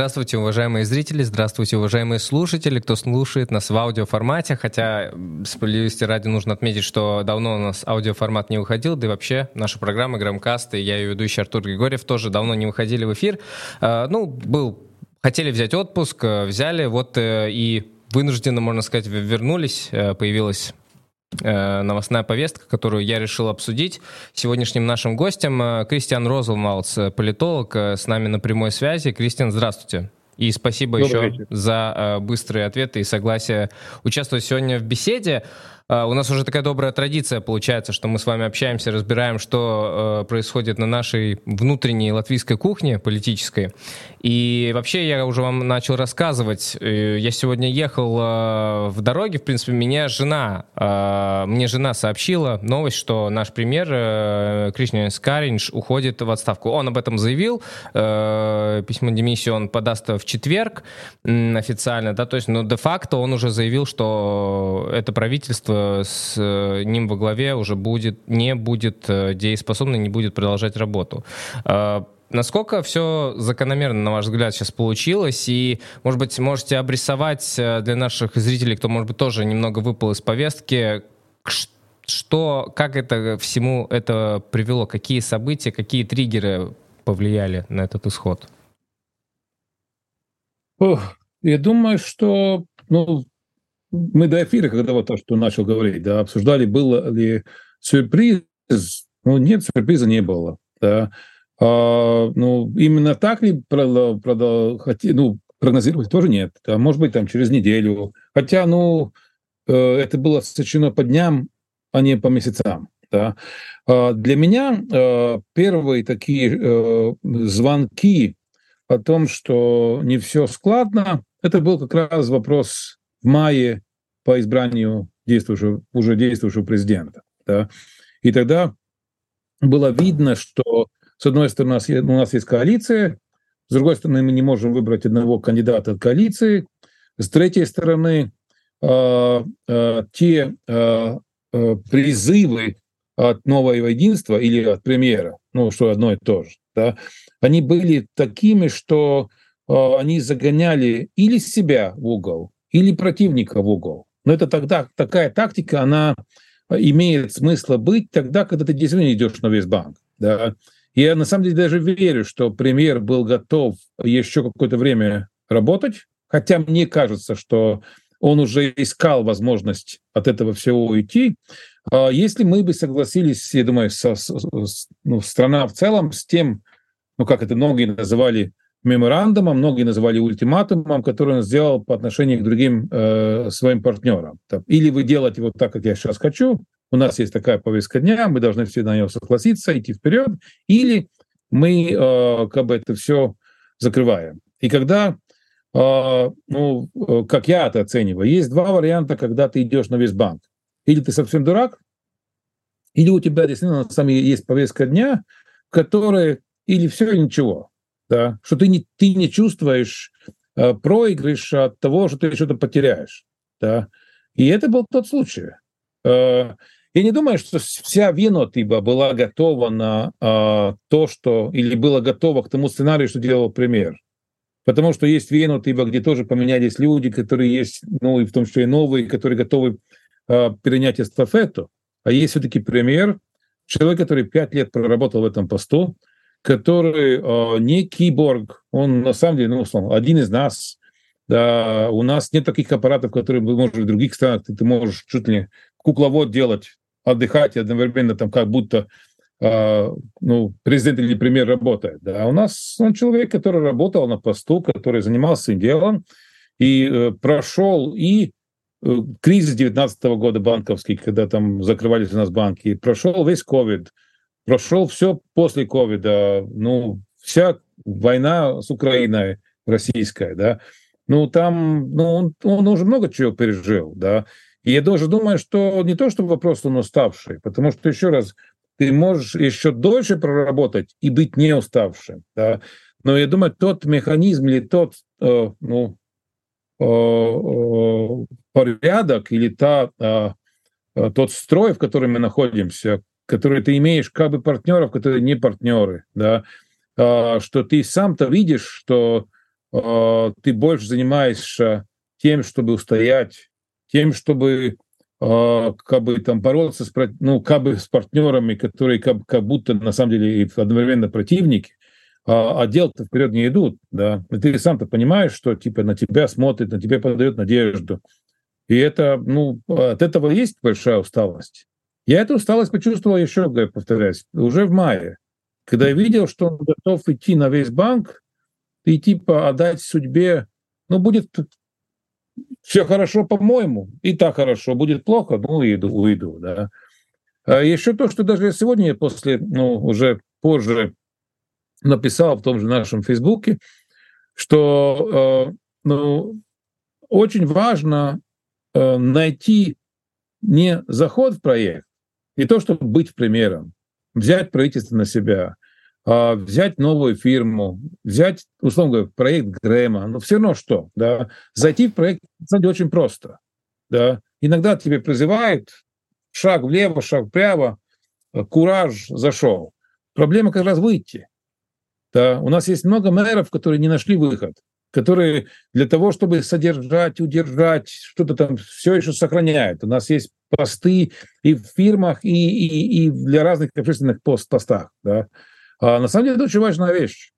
Здравствуйте, уважаемые зрители, здравствуйте, уважаемые слушатели, кто слушает нас в аудиоформате, хотя, справедливости ради, нужно отметить, что давно у нас аудиоформат не выходил, да и вообще наша программа «Грамкаст» и я, ее ведущий Артур Григорьев, тоже давно не выходили в эфир. Хотели взять отпуск, взяли, и вынужденно, можно сказать, вернулись, появилась новостная повестка, которую я решил обсудить. Сегодняшним нашим гостем Кристиан Розенвалдс, политолог, с нами на прямой связи. Кристиан, здравствуйте. И спасибо еще за быстрые ответы и согласие участвовать сегодня в беседе. У нас уже такая добрая традиция получается, что мы с вами общаемся, разбираем, что происходит на нашей внутренней латвийской кухне политической. И вообще я уже вам начал рассказывать. Я сегодня ехал в дороге, в принципе, мне жена сообщила новость, что наш премьер Кришьяnis Кariņš уходит в отставку. Он об этом заявил. Письмо демиссии он подаст в четверг официально, да, то есть, но де-факто он уже заявил, что это правительство с ним во главе уже не будет дееспособно, не будет продолжать работу. Насколько все закономерно, на ваш взгляд, сейчас получилось? И, может быть, можете обрисовать для наших зрителей, кто, может быть, тоже немного выпал из повестки, как это всему это привело? Какие события, какие триггеры повлияли на этот исход? Я думаю, что мы до эфира, когда вот то, что начал говорить, да, обсуждали, был ли сюрприз. Нет, сюрприза не было. Да. Именно так ли прогнозировать тоже нет. А может быть, там через неделю. Хотя, это было сочинено по дням, а не по месяцам. Да. Для меня первые такие звонки о том, что не все складно, это был как раз вопрос в мае по избранию уже действующего президента. Да. И тогда было видно, что, с одной стороны, у нас есть коалиция, с другой стороны, мы не можем выбрать одного кандидата от коалиции, с третьей стороны, те призывы от нового единства или от премьера, что одно и то же, да, они были такими, что они загоняли или себя в угол, или противника в угол. Но это тогда такая тактика, она имеет смысл быть тогда, когда ты действительно идешь на весь банк. Да. Я на самом деле даже верю, что премьер был готов еще какое-то время работать, хотя мне кажется, что он уже искал возможность от этого всего уйти. Если мы бы согласились, я думаю, страна в целом с тем, как это многие называли меморандумом, многие называли ультиматумом, который он сделал по отношению к другим своим партнерам. Или вы делаете вот так, как я сейчас хочу, у нас есть такая повестка дня, мы должны все на нее согласиться, идти вперед, или мы это все закрываем. И когда, как я это оцениваю, есть два варианта, когда ты идешь на весь банк. Или ты совсем дурак, или у тебя действительно сами есть повестка дня, которая или все, или ничего. Да, что ты не чувствуешь проигрыш от того, что ты что-то потеряешь. Да. И это был тот случай. Я не думаю, что вся Виноtība была готова на то, что... Или была готова к тому сценарию, что делал премьер. Потому что есть Виноtība, где тоже поменялись люди, которые есть, и в том числе и новые, которые готовы перенять эстафету. А есть все-таки премьер, человек, который 5 лет проработал в этом посту, который не киборг, он на самом деле, один из нас. Да, у нас нет таких аппаратов, которые можешь в других странах, ты можешь чуть ли кукловод делать, отдыхать одновременно, как будто президент или премьер работает. Да. У нас он человек, который работал на посту, который занимался делом и прошел и кризис 2019 года банковский, когда там закрывались у нас банки, и прошел весь ковид, прошел все после ковида, вся война с Украиной российская, да, он уже много чего пережил, да, и я даже думаю, что не то, что вопрос он уставший, потому что, еще раз, ты можешь еще дольше проработать и быть не уставшим, да, но я думаю, тот механизм или тот, порядок или тот строй, в котором мы находимся, который ты имеешь как бы партнеров, которые не партнеры, да, что ты сам-то видишь, что ты больше занимаешься тем, чтобы устоять, тем, чтобы как бы там бороться с, как бы с партнерами, которые как будто на самом деле одновременно противники, а дел-то вперед не идут, да. И ты сам-то понимаешь, что типа на тебя смотрит, на тебя подает надежду. И это, от этого есть большая усталость. Я эту усталость почувствовал еще, повторяюсь, уже в мае, когда я видел, что он готов идти на весь банк и типа отдать судьбе, будет все хорошо, по-моему, и так хорошо, будет плохо, уйду, да. А еще то, что даже сегодня я уже позже написал в том же нашем Фейсбуке, что очень важно найти не заход в проект, не то, чтобы быть примером, взять правительство на себя, взять новую фирму, взять, условно говоря, проект Грэма, но все равно что, да, зайти в проект, кстати, очень просто, да. Иногда тебе призывают шаг влево, шаг вправо, кураж, зашел. Проблема как раз выйти. Да. У нас есть много мэров, которые не нашли выход, которые для того, чтобы содержать, удержать, что-то там все еще сохраняют. У нас есть посты и в фирмах, и для разных общественных постах. Да. А на самом деле это очень важная вещь.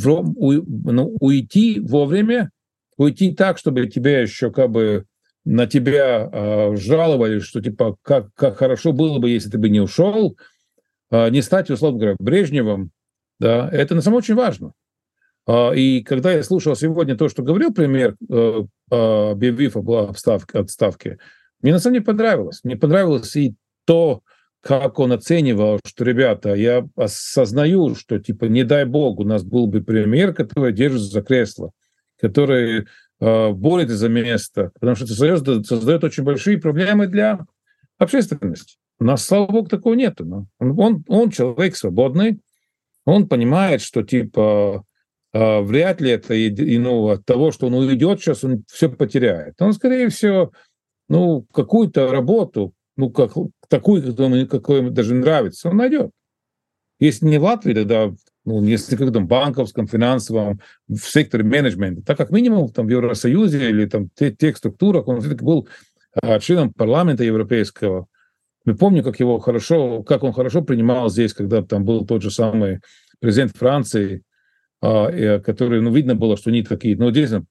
Уйти вовремя, уйти так, чтобы тебя еще как бы на тебя жаловали, что типа как хорошо было бы, если ты бы не ушел, не стать, условно говоря, Брежневым, да, это на самом деле очень важно. И когда я слушал сегодня то, что говорил премьер, объявив об отставке, мне на самом деле понравилось. Мне понравилось и то, как он оценивал, что, ребята, я осознаю, что, типа, не дай бог, у нас был бы премьер, который держится за кресло, который борется за место, потому что это создает очень большие проблемы для общественности. У нас, слава богу, такого нет. Он человек свободный, он понимает, что, типа, вряд ли это от того, что он уйдет сейчас, он все потеряет. Он, скорее всего, какую-то работу, такую, какой ему даже нравится, он найдет. Если не в Латвии, тогда, если в каком-то банковском, финансовом, в секторе менеджмента, так как минимум там в Евросоюзе или там тех структурах, он все-таки был членом парламента европейского. Я помню, как он хорошо принимал здесь, когда там был тот же самый президент Франции, который, видно было, что они такие, действительно,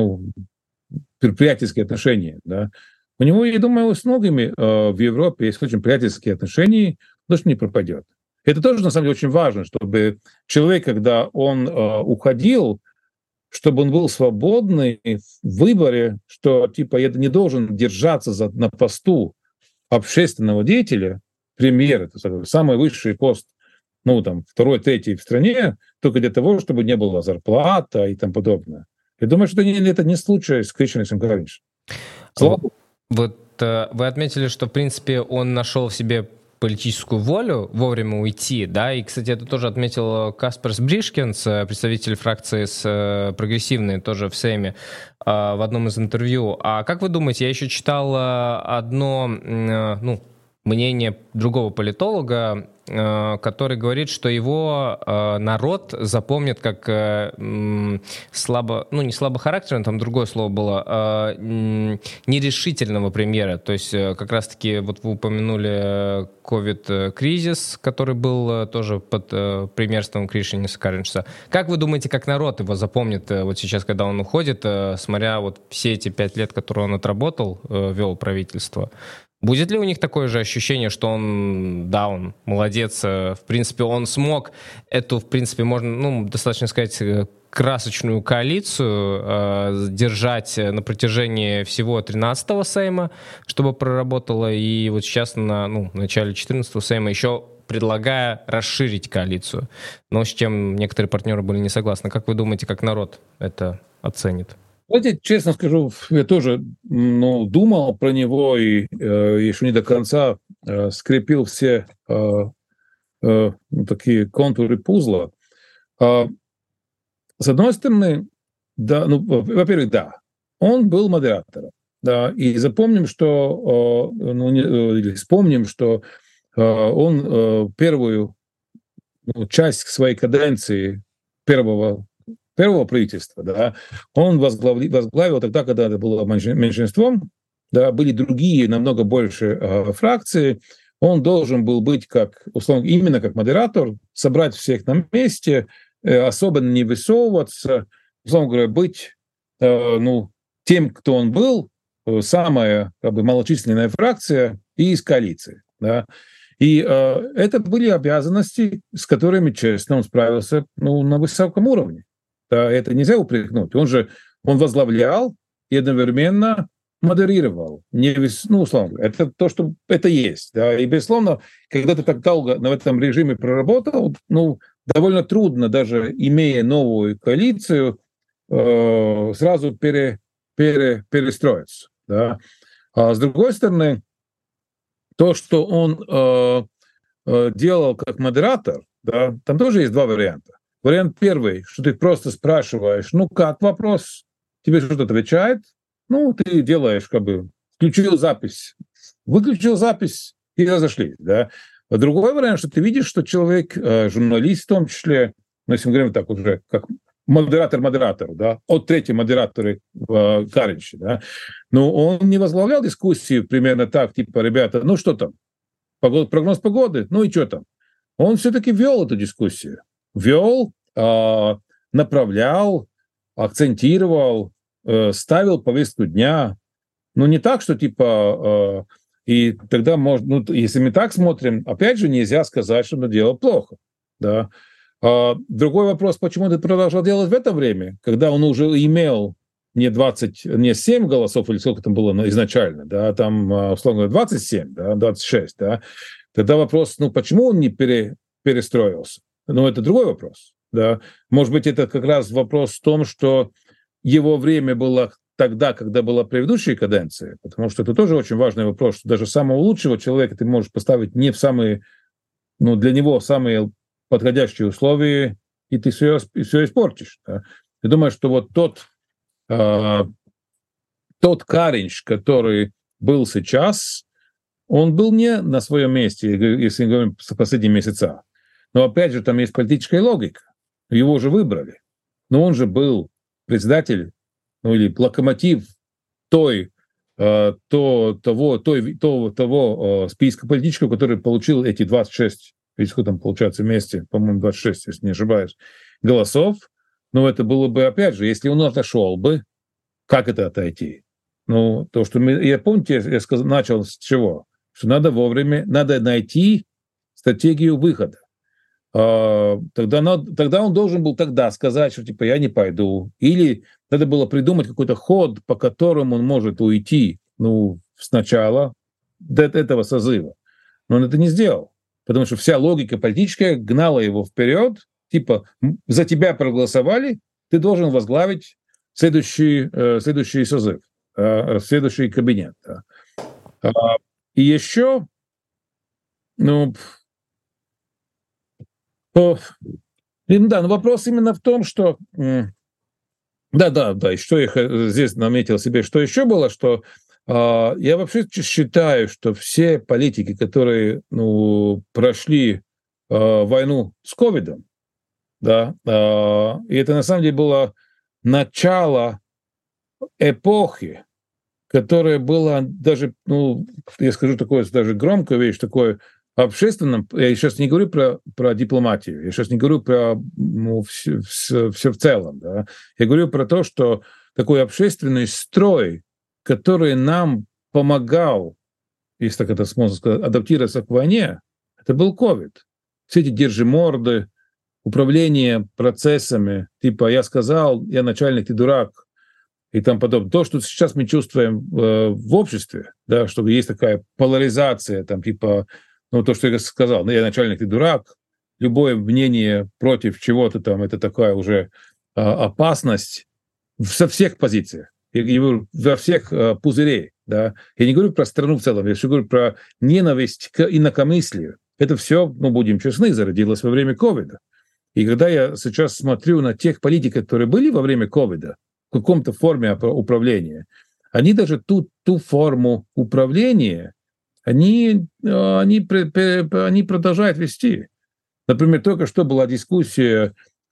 приятельские отношения, да. У него, я думаю, с многими в Европе есть очень приятельские отношения, но что не пропадет. Это тоже, на самом деле, очень важно, чтобы человек, когда он уходил, чтобы он был свободный в выборе, что, типа, я не должен держаться на посту общественного деятеля, премьер, это самый высший пост, второй, третий в стране, только для того, чтобы не было зарплата и тому подобное. Я думаю, что это не случай с Кришиной Кариничем. Вот вы отметили, что, в принципе, он нашел в себе политическую волю вовремя уйти, да, и, кстати, это тоже отметил Каспарс Бришкинс, представитель фракции прогрессивной, тоже в Сейме, в одном из интервью. А как вы думаете, я еще читал одно, мнение другого политолога, который говорит, что его народ запомнит как не слабохарактерного, там другое слово было, нерешительного премьера. То есть как раз-таки, вот вы упомянули ковид-кризис, который был тоже под премьерством Кришиниса Каринича. Как вы думаете, как народ его запомнит вот сейчас, когда он уходит, смотря вот все эти 5 лет, которые он отработал, вел правительство? Будет ли у них такое же ощущение, что он молодец, в принципе, он смог эту, в принципе, можно, достаточно сказать, красочную коалицию держать на протяжении всего 13-го Сейма, чтобы проработала, и вот сейчас на начале 14-го Сейма еще предлагая расширить коалицию, но с чем некоторые партнеры были не согласны. Как вы думаете, как народ это оценит? Знаете, честно скажу, я тоже думал про него и еще не до конца скрепил все такие контуры пузла. С одной стороны, да, во-первых, да, он был модератором, да, и вспомним, что он первую часть своей каденции первого первого правительства, да, он возглавил тогда, когда это было меньшинством, да, были другие, намного больше фракции, он должен был быть как, условно, именно как модератор, собрать всех на месте, особенно не высовываться, условно говоря, быть тем, кто он был, самая как бы малочисленная фракция и из коалиции. Да. И это были обязанности, с которыми, честно, он справился на высоком уровне. Да, это нельзя упрекнуть. Он возглавлял и одновременно модерировал. Условно говоря, это то, что это есть. Да. И, безусловно, когда ты так долго в этом режиме проработал, довольно трудно, даже имея новую коалицию, сразу перестроиться. Да. А с другой стороны, то, что он делал как модератор, да, там тоже есть два варианта. Вариант первый, что ты просто спрашиваешь, как вопрос, тебе что-то отвечает, ты делаешь, включил запись, выключил запись и разошлись. Да. А другой вариант, что ты видишь, что человек, журналист в том числе, если мы говорим так уже, как модератор, да, от третьего модератора Каринча, да, но он не возглавлял дискуссию примерно так, типа, ребята, что там, прогноз погоды, и что там. Он все-таки вел эту дискуссию. Вел, направлял, акцентировал, ставил повестку дня. Не так, что типа... И тогда, если мы так смотрим, опять же, нельзя сказать, что он делал плохо. Да. Другой вопрос, почему ты продолжал делать в это время, когда он уже имел не 7 голосов, или сколько там было изначально, да, там, условно говоря, 27, да, 26, да. Тогда вопрос, почему он не перестроился? Это другой вопрос, да. Может быть, это как раз вопрос в том, что его время было тогда, когда была предыдущая каденция, потому что это тоже очень важный вопрос, что даже самого лучшего человека ты можешь поставить не в самые, для него самые подходящие условия, и ты все испортишь. Да. Я думаю, что вот тот Каринч, который был сейчас, он был не на своем месте, если говорим за последние месяца. Но опять же, там есть политическая логика. Его же выбрали. Но он же был председатель, или локомотив того списка политического, который получил эти 26, сколько там получается вместе, по-моему, 26, если не ошибаюсь, голосов. Но это было бы, опять же, если он отошел бы, как это отойти? То, что помните, я начал с чего? Что надо найти стратегию выхода. Тогда он должен был тогда сказать, что типа я не пойду. Или надо было придумать какой-то ход, по которому он может уйти сначала до этого созыва. Но он это не сделал. Потому что вся логика политическая гнала его вперед. Типа за тебя проголосовали, ты должен возглавить следующий созыв, следующий кабинет. И еще, вопрос именно в том, что... Да, и что я здесь наметил себе, что еще было, что я вообще считаю, что все политики, которые прошли войну с ковидом, да, и это на самом деле было начало эпохи, которая была даже, я скажу такое даже громкую вещь, такое общественном, я сейчас не говорю про дипломатию, я сейчас не говорю про все в целом, да, я говорю про то, что такой общественный строй, который нам помогал, если так это можно сказать, адаптироваться к войне, это был ковид. Все эти держиморды, управление процессами, типа я сказал, я начальник, ты дурак, и там подобное. То, что сейчас мы чувствуем в обществе, да, что есть такая поляризация, там типа, то, что я сказал, я начальник, ты дурак, любое мнение против чего-то там, это такая уже опасность со всех позиций, я говорю, во всех пузырей, да. Я не говорю про страну в целом, я говорю про ненависть к инакомыслию. Это все, будем честны, зародилось во время ковида. И когда я сейчас смотрю на тех политиков, которые были во время ковида, в каком-то форме управления, они даже ту форму управления, они продолжают вести. Например, только что была дискуссия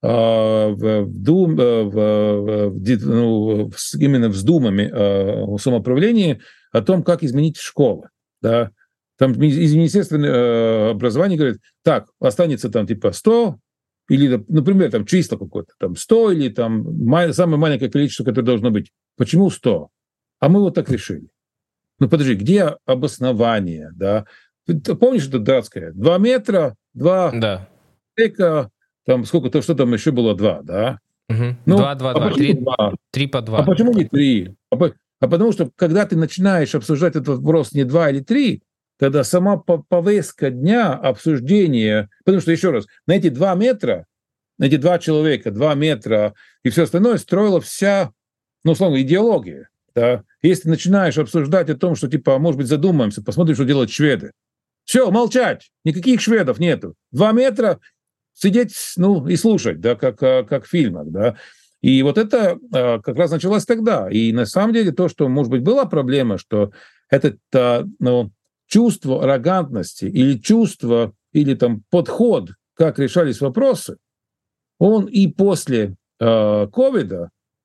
именно с думами самоуправления о том, как изменить школы. Да? Там из Министерства образования говорят, так, останется там типа 100, или, например, там число какое-то, там 100 или там самое маленькое количество, которое должно быть. Почему 100? А мы вот так решили. Ну подожди, где обоснование? Да? Ты помнишь это датское? 2 метра, 2 человека, там сколько-то, что там еще было 2, да? Угу. Ну, 2, 2, 2, 3 по 2. А почему не 3? А потому что, когда ты начинаешь обсуждать этот вопрос не 2 или 3, тогда сама повестка дня обсуждения, потому что, еще раз, на эти 2 метра, на эти 2 человека, 2 метра и все остальное строила вся, ну, условно, идеология. Да? Если ты начинаешь обсуждать о том, что, типа, может быть, задумаемся, посмотрим, что делают шведы. Все, молчать, никаких шведов нету. 2 метра сидеть, ну, и слушать, да, как в фильмах, да. И вот это как раз началось тогда. И на самом деле то, что, может быть, была проблема, что это, ну, чувство аррогантности или чувство, или там подход, как решались вопросы, он и после ковида,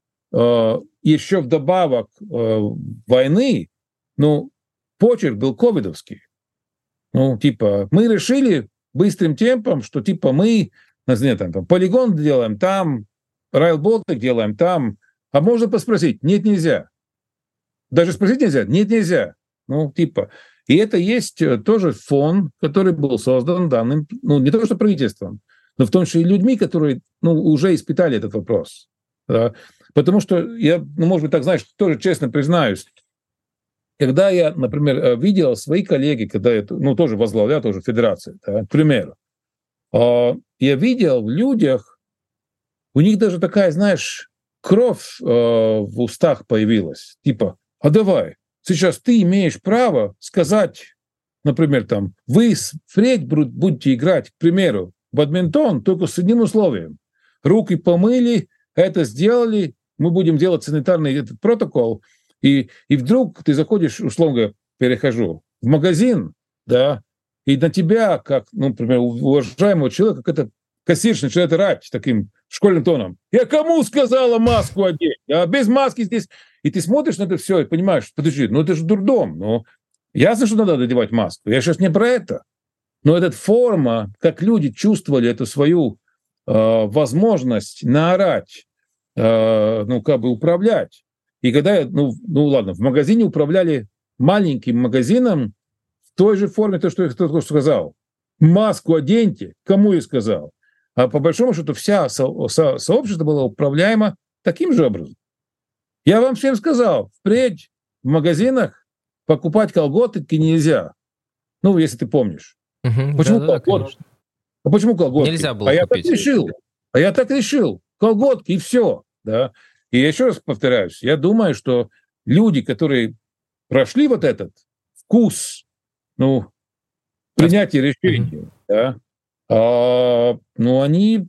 еще вдобавок войны, ну, почерк был ковидовский. Ну, типа, мы решили быстрым темпом, что, типа, мы, например, там полигон делаем там, Rail Baltic делаем там, а можно поспросить? Нет, нельзя. Даже спросить нельзя? Нет, нельзя. Ну, типа, и это есть тоже фон, который был создан данным, ну, не то что правительством, но в том числе и людьми, которые, ну, уже испытали этот вопрос. Да? Потому что я, ну, может быть, так, знаешь, тоже честно признаюсь, когда я, например, видел свои коллеги, когда я, ну, тоже возглавлял тоже федерацию, да, к примеру, я видел в людях, у них даже такая, знаешь, кровь в устах появилась. Типа, а давай, сейчас ты имеешь право сказать, например, там, вы впредь будете играть, к примеру, в бадминтон только с одним условием. Руки помыли, это сделали, мы будем делать санитарный этот протокол, и вдруг ты заходишь, условно говоря, перехожу, в магазин, да, и на тебя, как, ну, например, уважаемого человека, как это кассирша начинает орать таким школьным тоном. Я кому сказала маску одеть? А без маски здесь... И ты смотришь на это все и понимаешь, подожди, ну это же дурдом. Ну, ясно, что надо надевать маску. Я сейчас не про это. Но эта форма, как люди чувствовали эту свою возможность наорать, ну, как бы управлять. И когда, ну ладно, в магазине управляли маленьким магазином в той же форме, то, что я только что сказал. Маску оденьте, кому я сказал. А по большому счету вся сообщество было управляемо таким же образом. Я вам всем сказал, впредь в магазинах покупать колготки нельзя. Ну, если ты помнишь. Угу, почему колготки? А почему колготки? Нельзя было купить. Я так решил. Колготки и все. Да? И я еще раз повторяюсь, я думаю, что люди, которые прошли вот этот вкус, ну, принятия решений, да, ну, они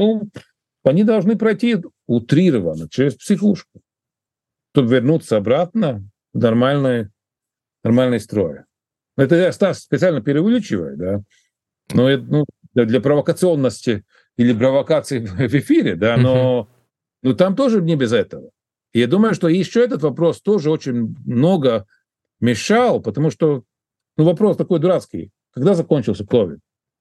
должны пройти утрированно через психушку, чтобы вернуться обратно в нормальный строй. Это я, Стас, специально преувеличиваю, да, но это, ну, для провокационности или провокации в эфире, да, но там тоже не без этого. И я думаю, что еще этот вопрос тоже очень много мешал, потому что, ну, вопрос такой дурацкий. Когда закончился ковид?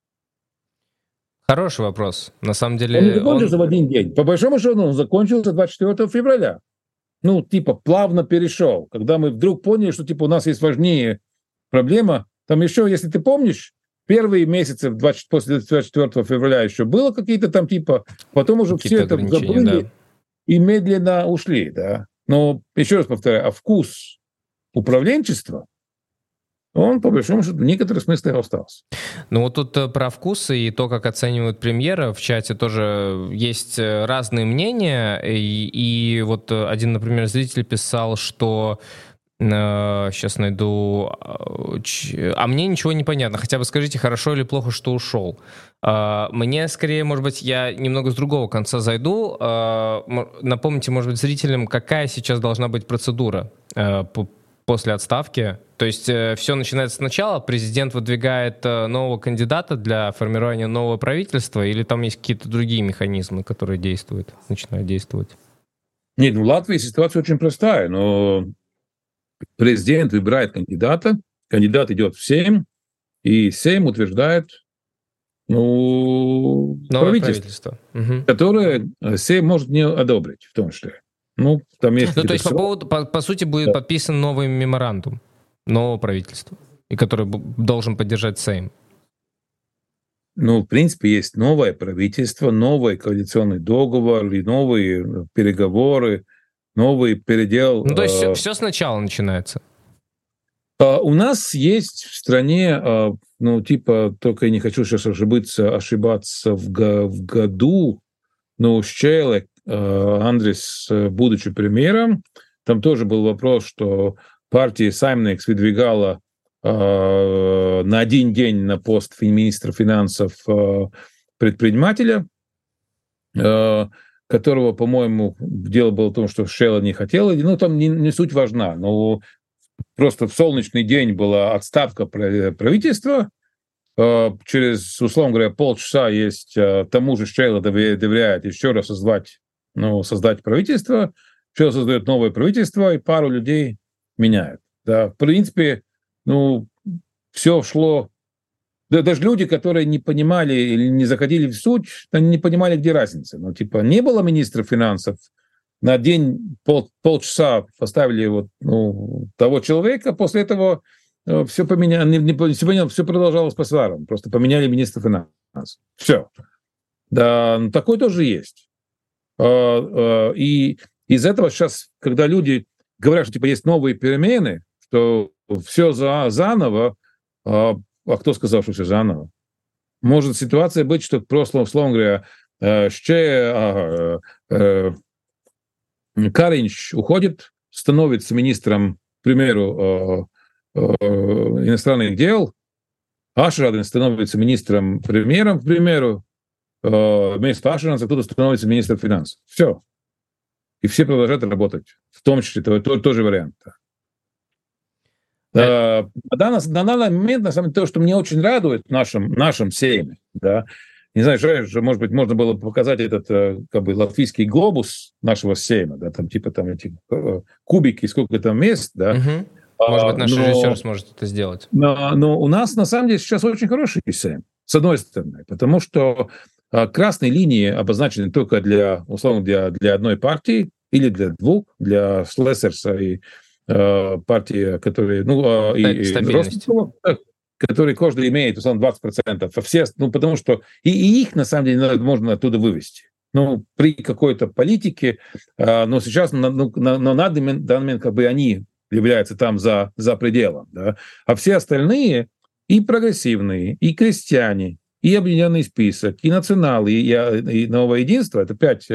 Хороший вопрос. На самом деле... Он не закончился в один день. По большому счету, он закончился 24 февраля. Ну, типа, плавно перешел. Когда мы вдруг поняли, что, типа, у нас есть важнее проблема. Там еще, если ты помнишь, первые месяцы после 24 февраля еще было какие-то там, типа, потом уже все это забыли, да, и медленно ушли, да. Но, еще раз повторяю, а вкус управленчества, он, по большому счету, в некоторых смыслах остался. Ну вот тут про вкусы и то, как оценивают премьера, в чате тоже есть разные мнения. И вот один, например, зритель писал, что... Сейчас найду... А мне ничего не понятно. Хотя бы скажите, хорошо или плохо, что ушел. Мне, скорее, может быть, я немного с другого конца зайду. Напомните, может быть, зрителям, какая сейчас должна быть процедура после отставки. То есть все начинается сначала, президент выдвигает нового кандидата для формирования нового правительства, или там есть какие-то другие механизмы, которые начинают действовать? Нет, в Латвии ситуация очень простая, но президент выбирает кандидата, кандидат идет в Сейм, и Сейм утверждает Новое правительство. которое Сейм может не одобрить, в том числе. Там есть то есть по сути будет подписан новый меморандум нового правительства, и который должен поддержать Сейм. В принципе, есть новое правительство, новый коалиционный договор, и новые переговоры, новый передел. То есть все сначала начинается. У нас есть в стране, только я не хочу сейчас ошибаться в году, но Šķēle, Андрис, будучи премьером, там тоже был вопрос, что партия Saimnieks выдвигала на один день на пост министра финансов предпринимателя, которого, по-моему, дело было в том, что Šķēle не хотела, там не суть важна, но просто в солнечный день была отставка правительства, через, условно говоря, полчаса есть тому же Šķēle доверяет еще раз создать правительство, Šķēle создает новое правительство, и пару людей меняет. Да, в принципе, все шло. Да, даже люди, которые не понимали или не заходили в суть, они не понимали, где разница. Не было министра финансов, на день полчаса поставили того человека, после этого все поменялось, все продолжалось по сварам, просто поменяли министра финансов. Все. Да, такое тоже есть. И из этого сейчас, когда люди говорят, что есть новые перемены, что все заново, а кто сказал, что все заново? Может ситуация быть, что просто, условно говоря, Каринч уходит, становится министром, к примеру, иностранных дел, Ашрадин становится министром-премьером, к примеру, вместо Ашрадина кто-то становится министром финансов. Все. И все продолжают работать. В том числе, тоже вариант. На данный момент, на самом деле, то, что мне очень радует в нашем Сейме, да, не знаю, может быть, можно было показать этот латвийский глобус нашего Сейма, да, там эти кубики, сколько там мест, да. Может быть, наш режиссер сможет это сделать. Но у нас, на самом деле, сейчас очень хороший Сейм, с одной стороны, потому что красные линии обозначены только для одной партии или для двух, для Шлессерса и партии, которые... стабильность. Который каждый имеет, условно, 20%. А все, потому что и их, на самом деле, можно оттуда вывести. При какой-то политике, но сейчас, на данный момент, они являются там за пределом. Да? А все остальные, и прогрессивные, и крестьяне, и объединенный список, и националы, и новое единство, это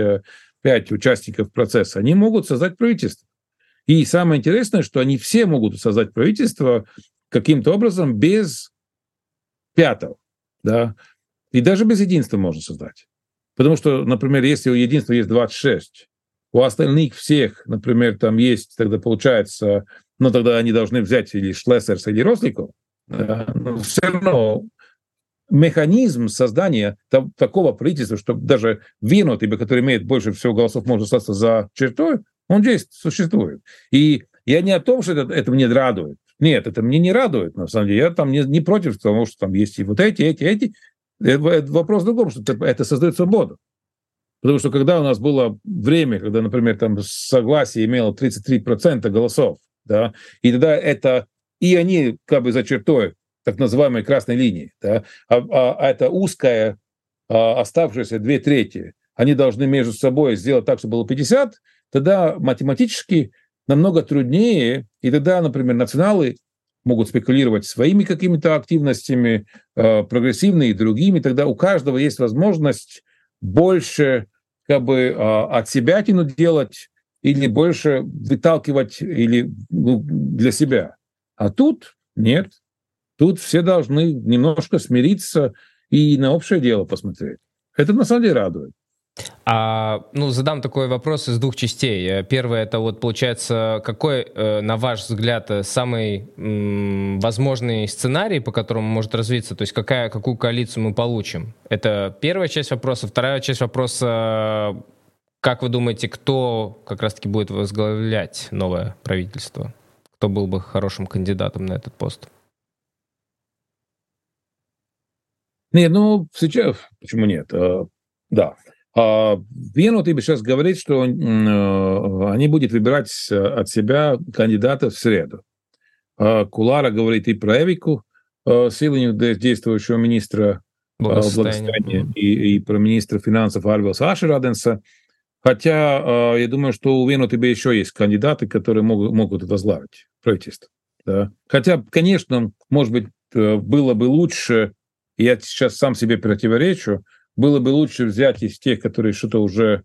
5 участников процесса, они могут создать правительство. И самое интересное, что они все могут создать правительство каким-то образом без пятого. Да? И даже без единства можно создать. Потому что, например, если у единства есть 26, у остальных всех, например, там есть, тогда получается, тогда они должны взять или Шлессерса, или Росликов, но все равно механизм создания такого правительства, чтобы даже Винотиба, который имеет больше всего голосов, может остаться за чертой, он здесь существует. И я не о том, что это мне радует. Нет, это мне не радует, на самом деле. Я там не против того, что там есть и вот эти. Это вопрос в другом, что это создает свободу. Потому что когда у нас было время, когда, например, там согласие имело 33% голосов, да, и тогда это... И они за чертой так называемой красной линии, да, а это узкая, оставшаяся 2/3, они должны между собой сделать так, чтобы было 50, тогда математически намного труднее, и тогда, например, националы могут спекулировать своими какими-то активностями, прогрессивные и другими, тогда у каждого есть возможность больше от себя делать или больше выталкивать или для себя. А тут нет. Тут все должны немножко смириться и на общее дело посмотреть. Это на самом деле радует. Задам такой вопрос из двух частей. Первое, это вот получается, какой, на ваш взгляд, самый возможный сценарий, по которому может развиться, то есть какую коалицию мы получим? Это первая часть вопроса. Вторая часть вопроса, как вы думаете, кто как раз-таки будет возглавлять новое правительство? Кто был бы хорошим кандидатом на этот пост? Нет, сейчас, почему нет? Да. Vienotība сейчас говорит, что они будут выбирать от себя кандидата в среду. Кулара говорит и про Эвику Силиню, действующего министра благосостояния, и про министра финансов Арвилса Ашераденса. Хотя я думаю, что у Vienotības еще есть кандидаты, которые могут возглавить правительство. Да. Хотя, конечно, может быть, было бы лучше, я сейчас сам себе противоречу, было бы лучше взять из тех, которые что-то уже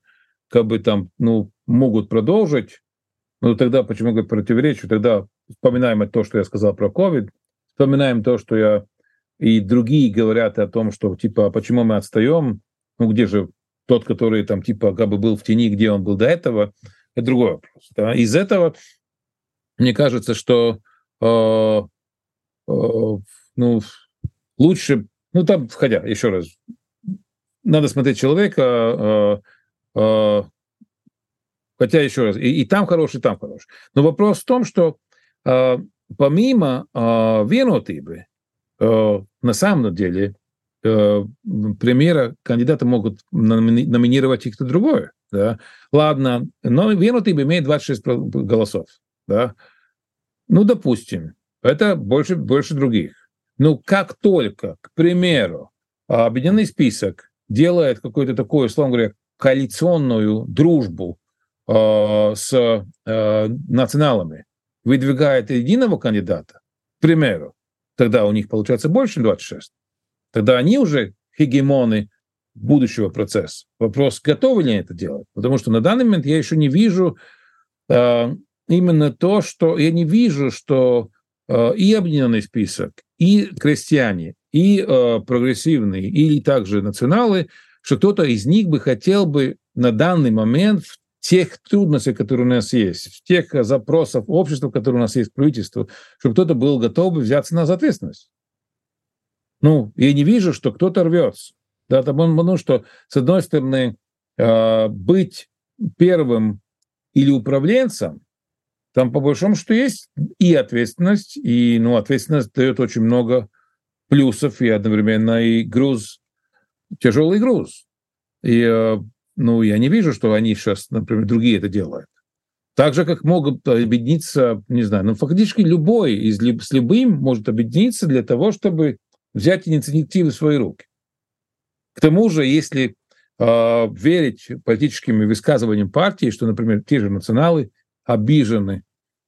могут продолжить. Но тогда, почему я противоречу, тогда вспоминаем то, что я сказал про COVID, вспоминаем то, что я и другие говорят о том, что почему мы отстаем, где же тот, который был в тени, где он был до этого, это другой вопрос. Да? Из этого, мне кажется, что лучше, хотя, еще раз, надо смотреть человека, хотя, еще раз, и там хороший, и там хороший. Но вопрос в том, что помимо Vienotības, на самом деле, премьера кандидата могут номинировать и кто другой. Да? Ладно, но Vienotības имеет 26 голосов. Да? Допустим, это больше других. Как только, к примеру, Объединенный список делает какую-то такую, условно говоря, коалиционную дружбу с националами, выдвигает единого кандидата, к примеру, тогда у них получается больше, чем 26. Тогда они уже хегемоны будущего процесса. Вопрос, готовы ли они это делать? Потому что на данный момент я еще не вижу именно то, что... Я не вижу, что и Объединенный список, и крестьяне, и прогрессивные, и также националы, что кто-то из них бы хотел бы на данный момент в тех трудностях, которые у нас есть, в тех запросах общества, которые у нас есть к правительству, чтобы кто-то был готов бы взяться на ответственность. Я не вижу, что кто-то рвется. Да, потому что, с одной стороны, быть первым или управленцем, там по большому счету есть и ответственность, и ответственность дает очень много плюсов, и одновременно и груз, тяжелый груз. И я не вижу, что они сейчас, например, другие это делают. Так же, как могут объединиться, не знаю, фактически любой с любым может объединиться для того, чтобы взять инициативу в свои руки. К тому же, если верить политическим высказываниям партии, что, например, те же националы обижены,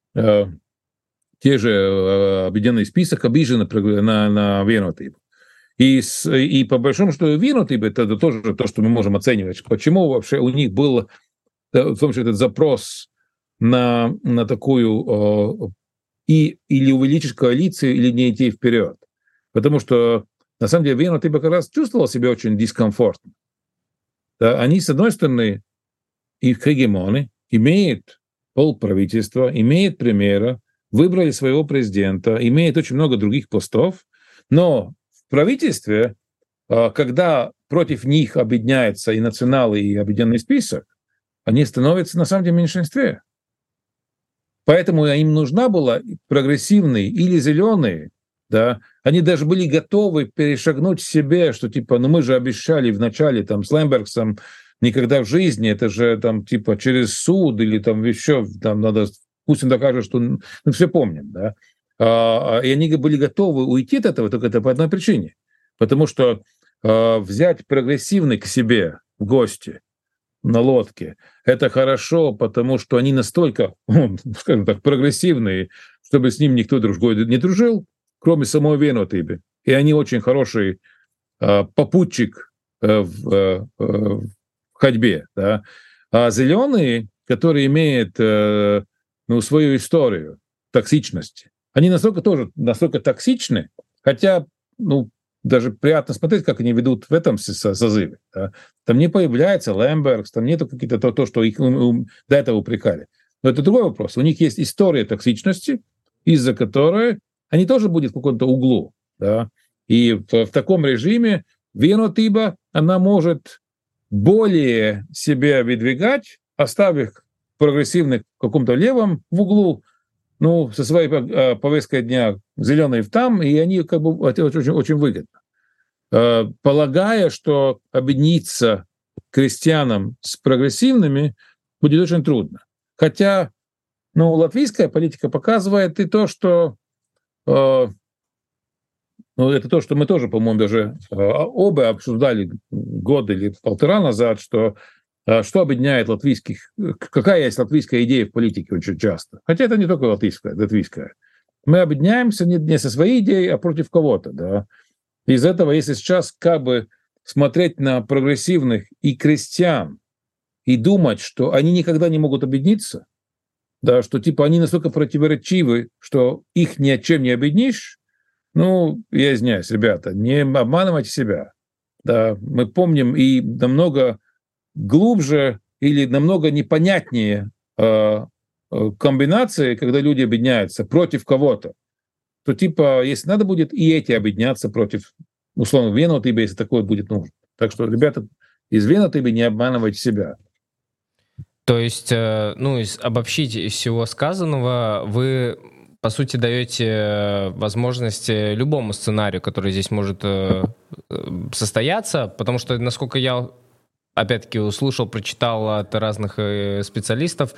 те же Объединенный список обижены на Vienotības. И по большому счету Vienotības это тоже то, что мы можем оценивать. Почему вообще у них был в том числе этот запрос на такую или увеличить коалицию, или не идти вперед. Потому что на самом деле Vienotības как раз чувствовал себя очень дискомфортно. Да, они, с одной стороны, их хегемоны, имеют полправительства, имеют премьера, выбрали своего президента, имеют очень много других постов, но в правительстве, когда против них объединяются и националы, и Объединенный список, они становятся на самом деле в меньшинстве. Поэтому им нужна была прогрессивные или зеленые, да, они даже были готовы перешагнуть себе, что мы же обещали в начале с Лембергсом никогда в жизни, это же через суд или еще надо, пусть он докажет, что все помним, да. И они были готовы уйти от этого только это по одной причине, потому что взять прогрессивный к себе в гости на лодке, это хорошо, потому что они настолько, скажем так, прогрессивные, чтобы с ним никто другой не дружил, кроме самой Vienotības. И они очень хороший попутчик в ходьбе. Да? А зеленые, которые имеют свою историю токсичности, они настолько токсичны, хотя даже приятно смотреть, как они ведут в этом созыве. Да. Там не появляется Лембергс, там нету какие-то то, что их до этого упрекали. Но это другой вопрос. У них есть история токсичности, из-за которой они тоже будут в каком-то углу. Да. И в таком режиме Венотиба, она может более себя выдвигать, оставив прогрессивных в каком-то левом в углу, ну, со своей повесткой дня зеленой там, и они как бы это очень, очень выгодно. Полагая, что объединиться крестьянам с прогрессивными будет очень трудно. Хотя, ну, латвийская политика показывает и то, что ну, это то, что мы тоже, по-моему, даже оба обсуждали год или полтора назад, что объединяет латвийских, какая есть латвийская идея в политике очень часто. Хотя это не только латвийская. Мы объединяемся не со своей идеей, а против кого-то. Да. Из этого, если сейчас как бы смотреть на прогрессивных и крестьян и думать, что они никогда не могут объединиться, да, что типа они настолько противоречивы, что их ни о чем не объединишь, ну, я извиняюсь, ребята, не обманывайте себя. Да, мы помним и намного глубже или намного непонятнее комбинации, когда люди объединяются против кого-то, то типа, если надо будет, и эти объединяться против, условно, Венотиба, если такое будет нужно. Так что, ребята, из Венотиба не обманывайте себя. То есть, ну, обобщить из всего сказанного, вы, по сути, даете возможность любому сценарию, который здесь может состояться, потому что, насколько я, опять-таки, услышал, прочитал от разных специалистов,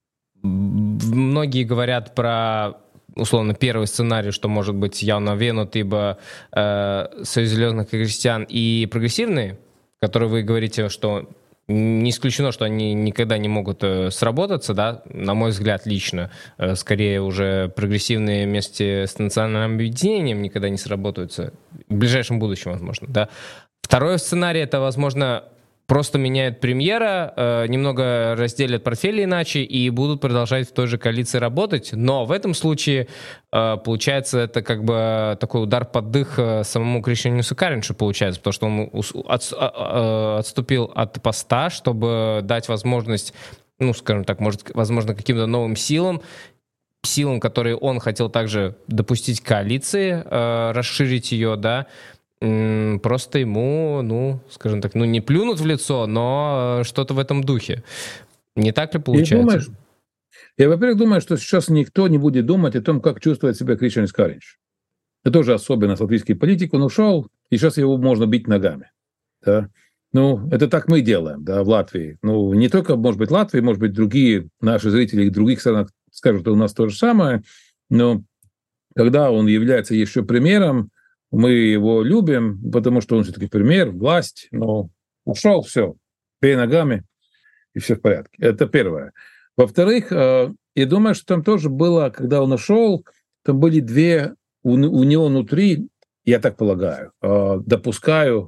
многие говорят про, условно, первый сценарий, что может быть явно Венотиба, Союз зеленых крестьян и прогрессивные, которые вы говорите, что не исключено, что они никогда не могут сработаться, да, на мой взгляд, лично. Скорее уже прогрессивные вместе с национальным объединением никогда не сработаются. В ближайшем будущем, возможно, да. Второй сценарий — это, возможно, просто меняют премьера, немного разделят портфели иначе и будут продолжать в той же коалиции работать. Но в этом случае, получается, это как бы такой удар под дых самому Кришьяну Кариншу, получается, потому что он отступил от поста, чтобы дать возможность, ну, скажем так, может, возможно, каким-то новым силам, которые он хотел также допустить к коалиции, расширить ее, да, просто ему, ну, скажем так, ну, не плюнут в лицо, но что-то в этом духе. Не так ли получается? Я, во-первых, думаю, что сейчас никто не будет думать о том, как чувствует себя Кришьян Каринш. Это тоже особенность латвийской политики. Он ушел, и сейчас его можно бить ногами. Да? Ну, это так мы делаем, да, в Латвии. Ну, не только, может быть, Латвии, может быть, другие наши зрители в других странах скажут, что у нас то же самое, но когда он является еще премьером, мы его любим, потому что он все-таки премьер, власть, но ушел, все, бей ногами, и все в порядке. Это первое. Во-вторых, я думаю, что там тоже было, когда он ушел, там были две у него внутри, я так полагаю, допускаю,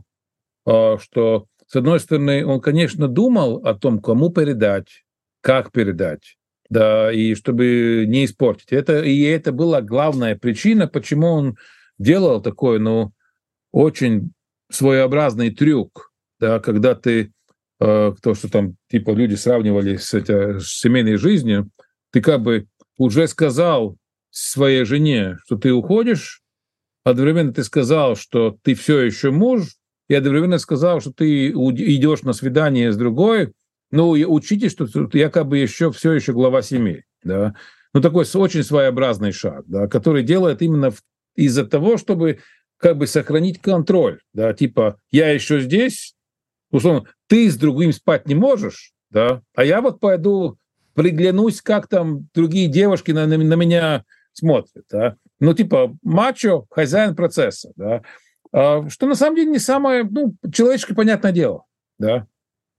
что, с одной стороны, он, конечно, думал о том, кому передать, как передать, да, и чтобы не испортить. Это была главная причина, почему он делал такой, ну, очень своеобразный трюк, да, когда ты, то, что там, типа, люди сравнивали с семейной жизнью, ты как бы уже сказал своей жене, что ты уходишь, одновременно ты сказал, что ты все еще муж, и одновременно сказал, что ты идешь на свидание с другой, ну, и учитесь, что ты якобы еще все еще глава семьи, да. Ну, такой очень своеобразный шаг, да, который делает именно из-за того, чтобы как бы сохранить контроль, да, типа, я еще здесь, условно, ты с другим спать не можешь, да, а я вот пойду приглянусь, как там другие девушки на меня смотрят, да. Ну, типа, мачо, хозяин процесса, да. Что на самом деле не самое, ну, человеческое понятное дело, да.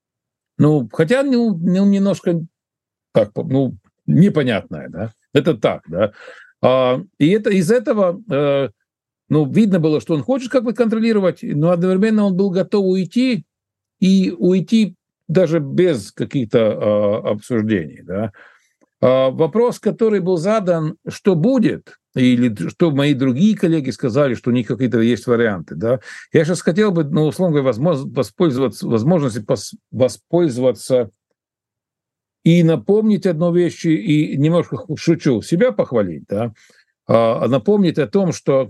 Ну, хотя, ну, немножко так, ну, непонятное, да. Это так, да. И это из этого, ну, видно было, что он хочет как бы контролировать, но одновременно он был готов уйти, и уйти даже без каких-то обсуждений, да. Вопрос, который был задан, что будет, или что мои другие коллеги сказали, что у них какие-то есть варианты. Да? Я сейчас хотел бы, ну, условно говоря, возможностью воспользоваться и напомнить одну вещь, и немножко шучу, себя похвалить, да? Напомнить о том, что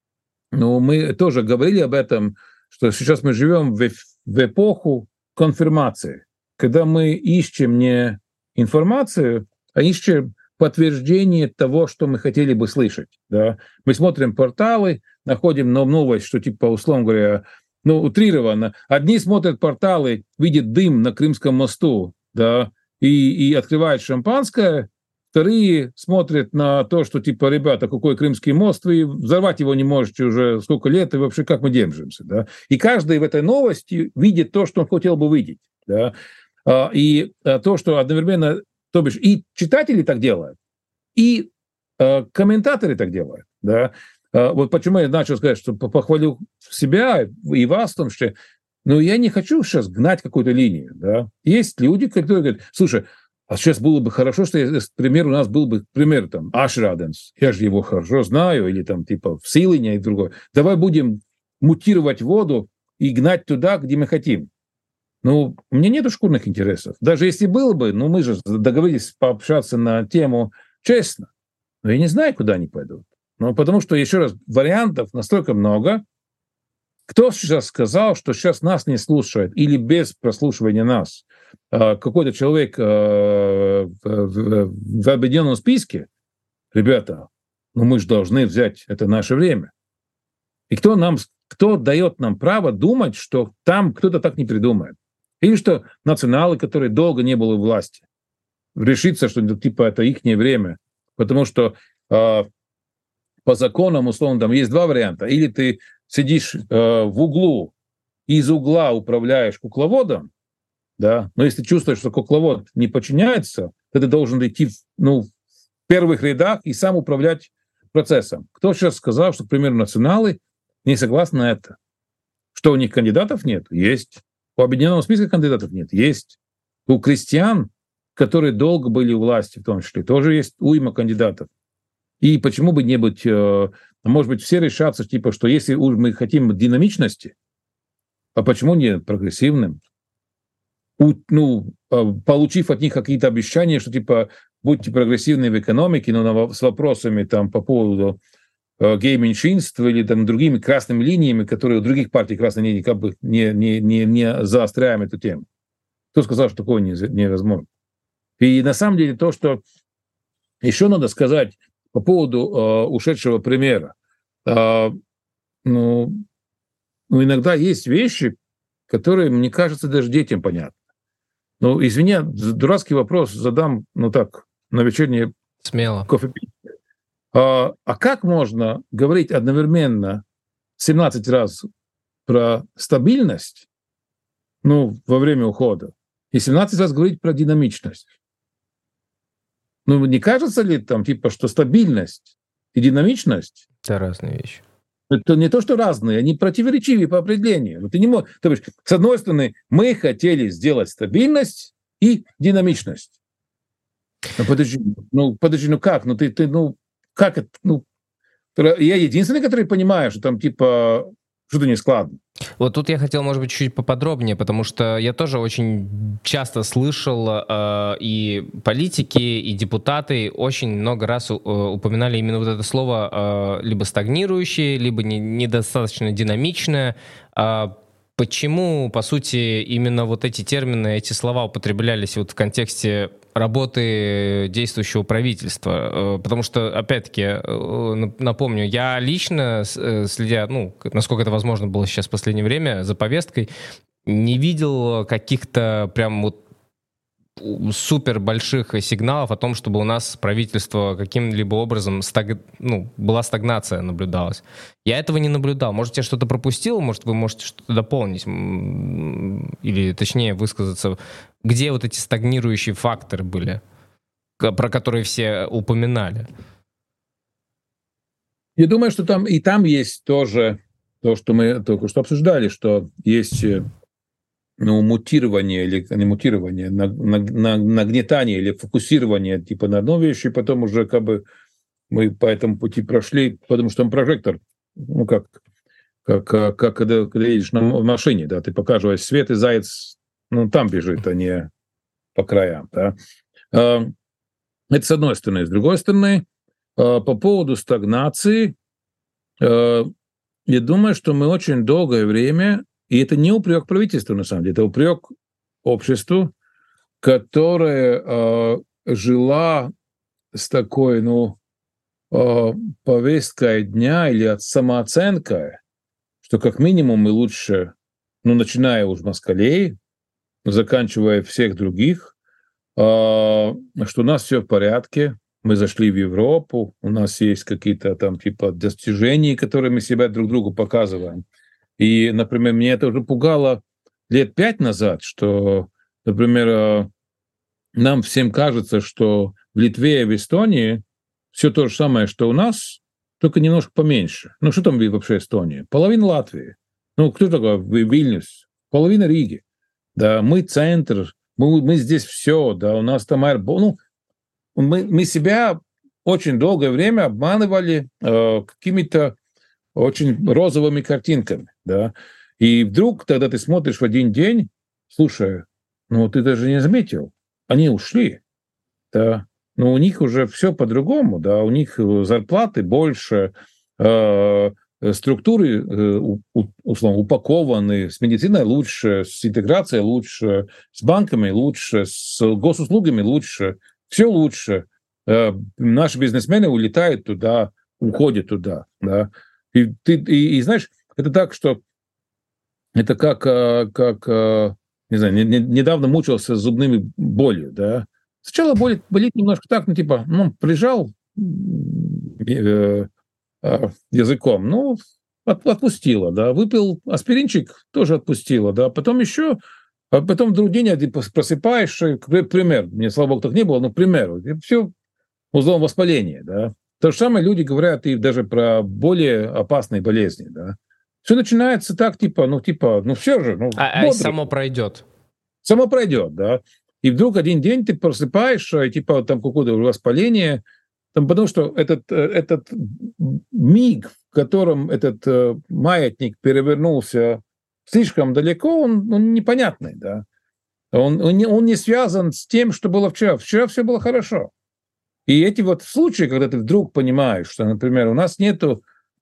мы тоже говорили об этом, что сейчас мы живем в эпоху конфирмации, когда мы ищем не информацию, а ищем подтверждение того, что мы хотели бы слышать. Да? Мы смотрим порталы, находим новость, что типа, условно говоря, утрированно. Одни смотрят порталы, видят дым на Крымском мосту, да, и открывают шампанское, вторые смотрят на то, что типа, ребята, какой Крымский мост, вы взорвать его не можете уже сколько лет, и вообще как мы держимся. Да? И каждый в этой новости видит то, что он хотел бы видеть. Да? И то, что одновременно, то бишь и читатели так делают, и комментаторы так делают. Да? Вот почему я начал сказать, что похвалю себя и вас в том числе. Но я не хочу сейчас гнать какую-то линию. Да? Есть люди, которые говорят, слушай, а сейчас было бы хорошо, что, например, у нас был бы, пример, там, Аш Раденс, я же его хорошо знаю, или там типа в Силине и другое. Давай будем мутировать воду и гнать туда, где мы хотим. Ну, у меня нету шкурных интересов. Даже если было бы, мы же договорились пообщаться на тему честно. Но я не знаю, куда они пойдут. Потому что, еще раз, вариантов настолько много. Кто сейчас сказал, что сейчас нас не слушает или без прослушивания нас какой-то человек в объединенном списке? Ребята, мы же должны взять это наше время. И кто дает нам право думать, что там кто-то так не придумает? Или что националы, которые долго не были у власти, решится, что типа это их время. Потому что по законам, условно, там есть два варианта. Или ты сидишь в углу и из угла управляешь кукловодом, да, но если чувствуешь, что кукловод не подчиняется, то ты должен идти в первых рядах и сам управлять процессом. Кто сейчас сказал, что, к примеру, националы не согласны на это? Что у них кандидатов нет? Есть. У объединенного списка кандидатов нет? Есть. У крестьян, которые долго были у власти, в том числе, тоже есть уйма кандидатов. И почему бы не быть, может быть, все решатся, типа, что если мы хотим динамичности, а почему не прогрессивным? Получив от них какие-то обещания, что типа будьте прогрессивны в экономике, но с вопросами там по поводу гей-меньшинств или там другими красными линиями, которые у других партий красные линии как бы не заостряем эту тему. Кто сказал, что такое невозможно? И на самом деле то, что еще надо сказать по поводу ушедшего примера. Иногда есть вещи, которые, мне кажется, даже детям понятны. Извини, дурацкий вопрос задам, на вечернее смело кофе пить. А как можно говорить одновременно 17 раз про стабильность, во время ухода, и 17 раз говорить про динамичность? Не кажется ли что стабильность и динамичность — это разные вещи? Это не то, что разные, они противоречивые по определению. Ты не можешь. То есть, с одной стороны, мы хотели сделать стабильность и динамичность. Подожди, как? Как это? Я единственный, который понимаю, что там что-то не складно. Вот тут я хотел, может быть, чуть поподробнее, потому что я тоже очень часто слышал, и политики, и депутаты очень много раз упоминали именно вот это слово либо стагнирующее, либо недостаточно динамичное. Почему, по сути, именно вот эти термины, эти слова употреблялись вот в контексте работы действующего правительства? Потому что, опять-таки, напомню, я лично, следя, насколько это возможно было сейчас в последнее время, за повесткой, не видел каких-то прям вот супер больших сигналов о том, чтобы у нас правительство каким-либо образом была стагнация наблюдалась. Я этого не наблюдал. Может, я что-то пропустил, может, вы можете что-то дополнить, или точнее высказаться, где вот эти стагнирующие факторы были, про которые все упоминали. Я думаю, что там есть тоже то, что мы только что обсуждали, что есть мутирование или не мутирование, нагнетание или фокусирование типа на одной вещи, и потом уже как бы мы по этому пути прошли, потому что там прожектор, как когда едешь на машине, да, ты показываешь свет, и заяц, там бежит, а не по краям, да. Это с одной стороны. С другой стороны, по поводу стагнации, я думаю, что мы очень долгое время, и это не упрек правительству, на самом деле, это упрек обществу, которое жила с такой, повесткой дня или самооценкой, что как минимум мы лучше, начиная уж с москалей, заканчивая всех других, что у нас все в порядке, мы зашли в Европу, у нас есть какие-то там типа достижения, которые мы себя друг другу показываем. И, например, меня это уже пугало лет 5 назад, что, например, нам всем кажется, что в Литве и в Эстонии все то же самое, что у нас, только немножко поменьше. Что там вообще Эстония? Половина Латвии. Кто такой Вильнюс? Половина Риги. Да, мы центр, мы здесь все, да, у нас там мы себя очень долгое время обманывали какими-то очень розовыми картинками, да. И вдруг, тогда ты смотришь в один день, слушай, ты даже не заметил, они ушли, да. Но у них уже все по-другому, да, у них зарплаты больше, структуры условно упакованы, с медициной лучше, с интеграцией лучше, с банками лучше, с госуслугами лучше, все лучше. Наши бизнесмены улетают туда, уходят туда, да. И знаешь, это так, что это как не знаю, недавно мучился с зубными болью, да. Сначала болит немножко так, прижал языком, отпустило, да, выпил аспиринчик, тоже отпустило, да, потом в другой день ты просыпаешься, пример, мне, слава богу, так не было, но, к примеру, все узлом воспаления, да. То же самое люди говорят и даже про более опасные болезни, да. Все начинается так, все же, А само пройдет. Само пройдет, да. И вдруг один день ты просыпаешься, и там какое-то воспаление, потому что этот миг, в котором этот маятник перевернулся слишком далеко, он непонятный, да. Он не связан с тем, что было вчера. Вчера все было хорошо. И эти вот случаи, когда ты вдруг понимаешь, что, например, у нас нету...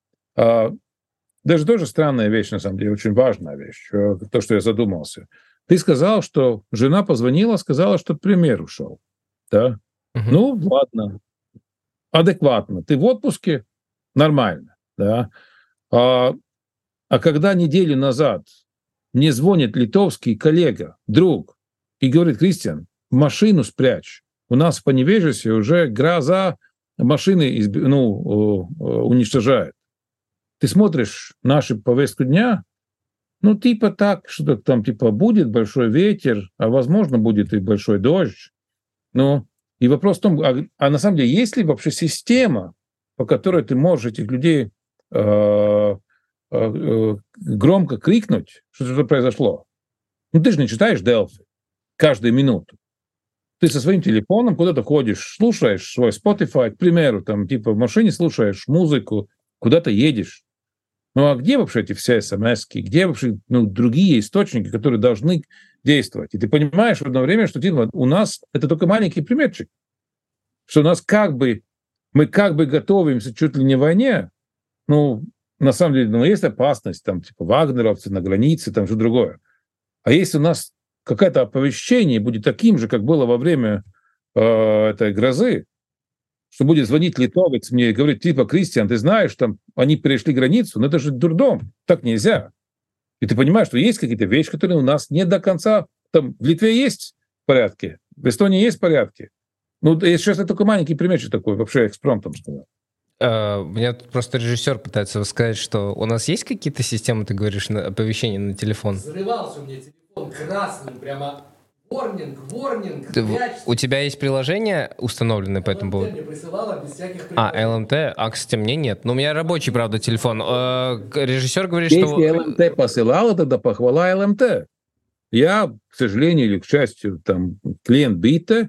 Даже тоже странная вещь, на самом деле, очень важная вещь, то, что я задумался. Ты сказал, что жена позвонила, сказала, что премьер ушел. Да? Ладно. Адекватно. Ты в отпуске? Нормально. Да? А когда неделю назад мне звонит литовский коллега, друг, и говорит: Кристиан, машину спрячь. У нас в Поневежесе уже гроза машины уничтожает. Ты смотришь нашу повестку дня, так, что там будет большой ветер, а возможно будет и большой дождь. И вопрос в том, а на самом деле есть ли вообще система, по которой ты можешь этих людей громко крикнуть, что что-то произошло? Ты же не читаешь Delphi каждую минуту. Ты со своим телефоном куда-то ходишь, слушаешь свой Spotify, к примеру, в машине слушаешь музыку, куда-то едешь. А где вообще эти все смс-ки? Где вообще другие источники, которые должны действовать? И ты понимаешь в одно время, что у нас это только маленький примерчик. Что у нас мы готовимся чуть ли не к войне. На самом деле, есть опасность, вагнеровцы на границе, что другое. А если у нас какое-то оповещение будет таким же, как было во время этой грозы, что будет звонить литовец мне и говорить: Кристиан, ты знаешь, они перешли границу, но это же дурдом, так нельзя. И ты понимаешь, что есть какие-то вещи, которые у нас не до конца, в Литве есть в порядке, в Эстонии есть в порядке. Сейчас это только маленький примерчик такой, вообще экспромтом сказал. Меня тут просто режиссер пытается сказать, что у нас есть какие-то системы, ты говоришь, оповещения на телефон? Взрывался у меня телефон красным, прямо... Ворнинг, у тебя есть приложение установленное по этому поводу? LMT мне присылала без всяких LMT? Кстати, мне нет. У меня рабочий, правда, телефон. Режиссер говорит, если что... Если LMT посылала, тогда похвала LMT. Я, к сожалению или к счастью, там, клиент бита,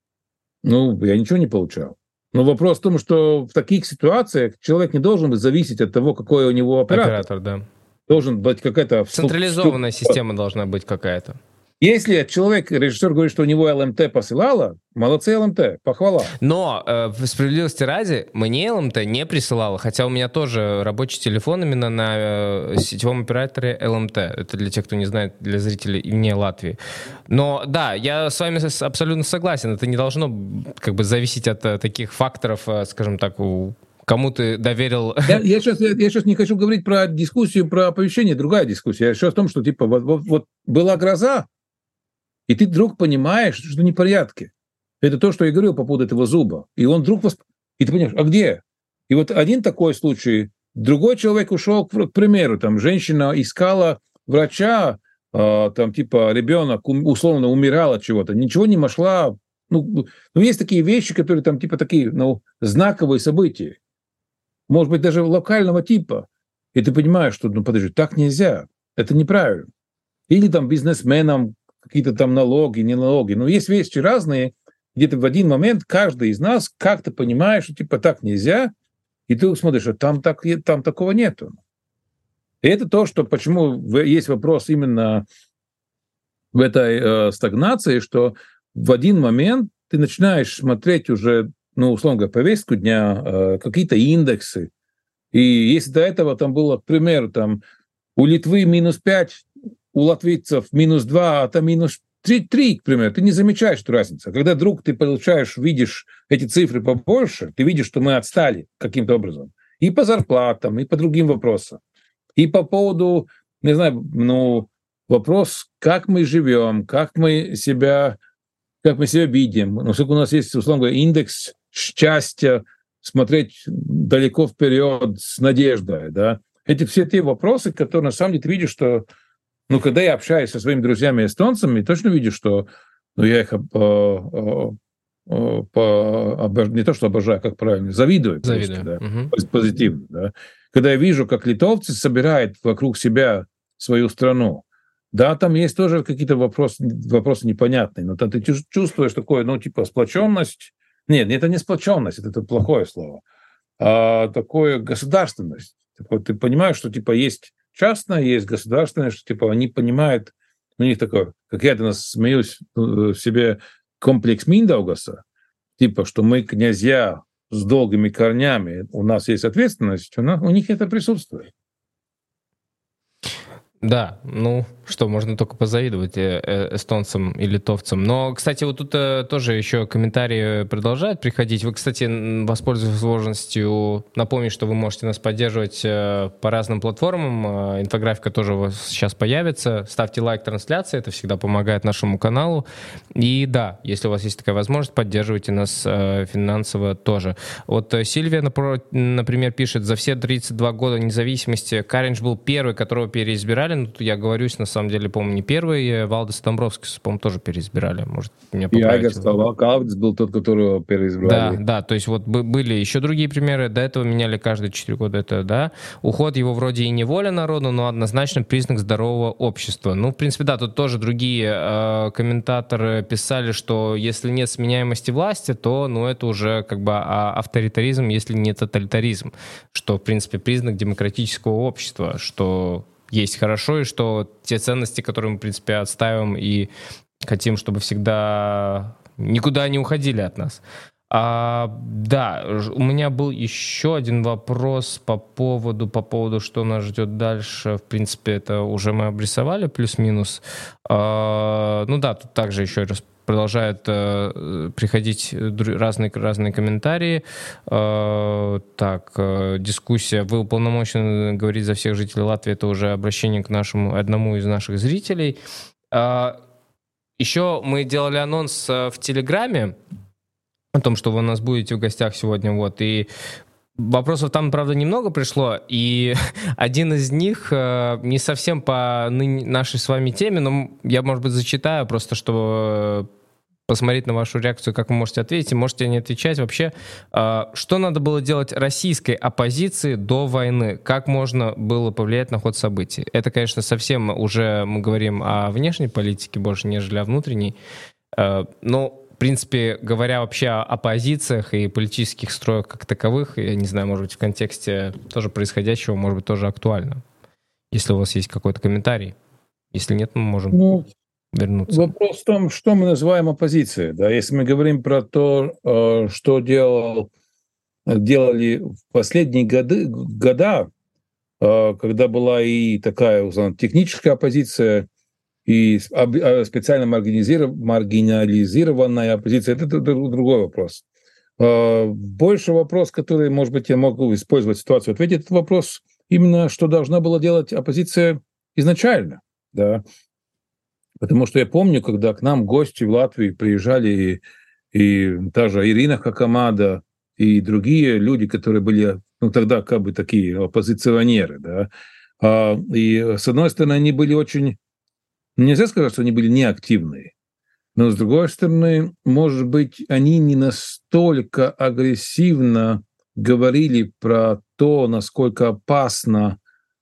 я ничего не получал. Но вопрос в том, что в таких ситуациях человек не должен зависеть от того, какой у него оператор. Да. Должен быть какая-то... Централизованная система должна быть какая-то. Если человек, режиссер, говорит, что у него ЛМТ посылала, молодцы ЛМТ, похвала. Но, в справедливости ради, мне ЛМТ не присылала, хотя у меня тоже рабочий телефон именно на сетевом операторе ЛМТ. Это для тех, кто не знает, для зрителей вне Латвии. Но да, я с вами абсолютно согласен. Это не должно как бы зависеть от таких факторов, скажем так, кому ты доверил... Я сейчас не хочу говорить про дискуссию, про оповещение, другая дискуссия. Я сейчас о том, что типа вот была гроза, и ты вдруг понимаешь, что не в порядке. Это то, что я говорил по поводу этого зуба. И он вдруг... И ты понимаешь, а где? И вот один такой случай, другой человек ушел, к примеру, там женщина искала врача, там типа ребенок условно умирал от чего-то, ничего не нашла. Есть такие вещи, которые там типа такие, знаковые события. Может быть, даже локального типа. И ты понимаешь, что, подожди, так нельзя. Это неправильно. Или там бизнесменам какие-то там налоги, не налоги. Но есть вещи разные, где-то в один момент каждый из нас как-то понимает, что типа так нельзя, и ты смотришь, а там такого нету. И это то, что почему есть вопрос именно в этой стагнации, что в один момент ты начинаешь смотреть уже, условно говоря, повестку дня, какие-то индексы. И если до этого там было, к примеру, там у Литвы -5, у латвийцев -2, а там -3, к примеру, ты не замечаешь эту разницу. Когда вдруг ты видишь эти цифры побольше, ты видишь, что мы отстали каким-то образом. И по зарплатам, и по другим вопросам. И по поводу, не знаю, вопрос, как мы живем, как мы себя видим. Насколько у нас есть, условно говоря, индекс счастья, смотреть далеко вперед с надеждой, да. Эти все те вопросы, которые на самом деле ты видишь, что когда я общаюсь со своими друзьями-эстонцами, точно вижу, что я их не то что обожаю, как правильно, завидую. Просто, да, позитивно. Да. Когда я вижу, как литовцы собирают вокруг себя свою страну, да, там есть тоже какие-то вопросы непонятные, но там ты чувствуешь такое, сплоченность. Нет, это не сплоченность, это плохое слово, а такое государственность. Ты понимаешь, что есть частное, есть государственное, что они понимают, у них такое, как я смеюсь в себе, комплекс Миндаугаса, что мы князья с долгими корнями, у нас есть ответственность, у них это присутствует. Да, что, можно только позавидовать эстонцам и литовцам. Но, кстати, вот тут тоже еще комментарии продолжают приходить. Вы, кстати, воспользуясь возможностью, напомню, что вы можете нас поддерживать по разным платформам. Инфографика тоже у вас сейчас появится. Ставьте лайк трансляции, это всегда помогает нашему каналу. И да, если у вас есть такая возможность, поддерживайте нас финансово тоже. Вот Сильвия, например, пишет: за все 32 года независимости Каринч был первый, которого переизбирали. Тут я говорюсь, на самом деле, по-моему, не первый. Валдис Домбровскис, по-моему, тоже переизбирали. Может, меня поправить. И Айгар Калвдис был тот, которого переизбирали. Да, то есть вот были еще другие примеры. До этого меняли каждые 4 года. Это, да. Уход его вроде и не воля народу, но однозначно признак здорового общества. В принципе, да, тут тоже другие комментаторы писали, что если нет сменяемости власти, то, это уже как бы авторитаризм, если не тоталитаризм. Что, в принципе, признак демократического общества, что есть хорошо, и что те ценности, которые мы, в принципе, отстаиваем и хотим, чтобы всегда никуда не уходили от нас. Да, у меня был еще один вопрос по поводу, что нас ждет дальше. В принципе, это уже мы обрисовали, плюс-минус. Тут также еще раз продолжают приходить разные комментарии. Дискуссия. Вы уполномочены говорить за всех жителей Латвии. Это уже обращение к одному из наших зрителей. Еще мы делали анонс в Телеграме о том, что вы у нас будете в гостях сегодня. И вопросов там, правда, немного пришло, и один из них не совсем по нашей с вами теме, но я, может быть, зачитаю, просто чтобы посмотреть на вашу реакцию, как вы можете ответить, и можете не отвечать. Вообще, что надо было делать российской оппозиции до войны? Как можно было повлиять на ход событий? Это, конечно, совсем уже мы говорим о внешней политике больше, нежели о внутренней. Но, в принципе, говоря вообще о оппозициях и политических строях как таковых, я не знаю, может быть, в контексте тоже происходящего, может быть, тоже актуально. Если у вас есть какой-то комментарий. Если нет, мы можем вернуться. Вопрос в том, что мы называем оппозицией. Да? Если мы говорим про то, что делали в последние года, когда была и такая техническая оппозиция, и специально маргинализированная оппозиция, это другой вопрос. Больше вопрос, который, может быть, я могу использовать ситуацию, ответить этот вопрос именно, что должна была делать оппозиция изначально. Да? Потому что я помню, когда к нам гости в Латвии приезжали, и та же Ирина Хакамада, и другие люди, которые были тогда как бы такие оппозиционеры. Да? И, с одной стороны, они были очень... Нельзя сказать, что они были неактивные. Но, с другой стороны, может быть, они не настолько агрессивно говорили про то, насколько опасно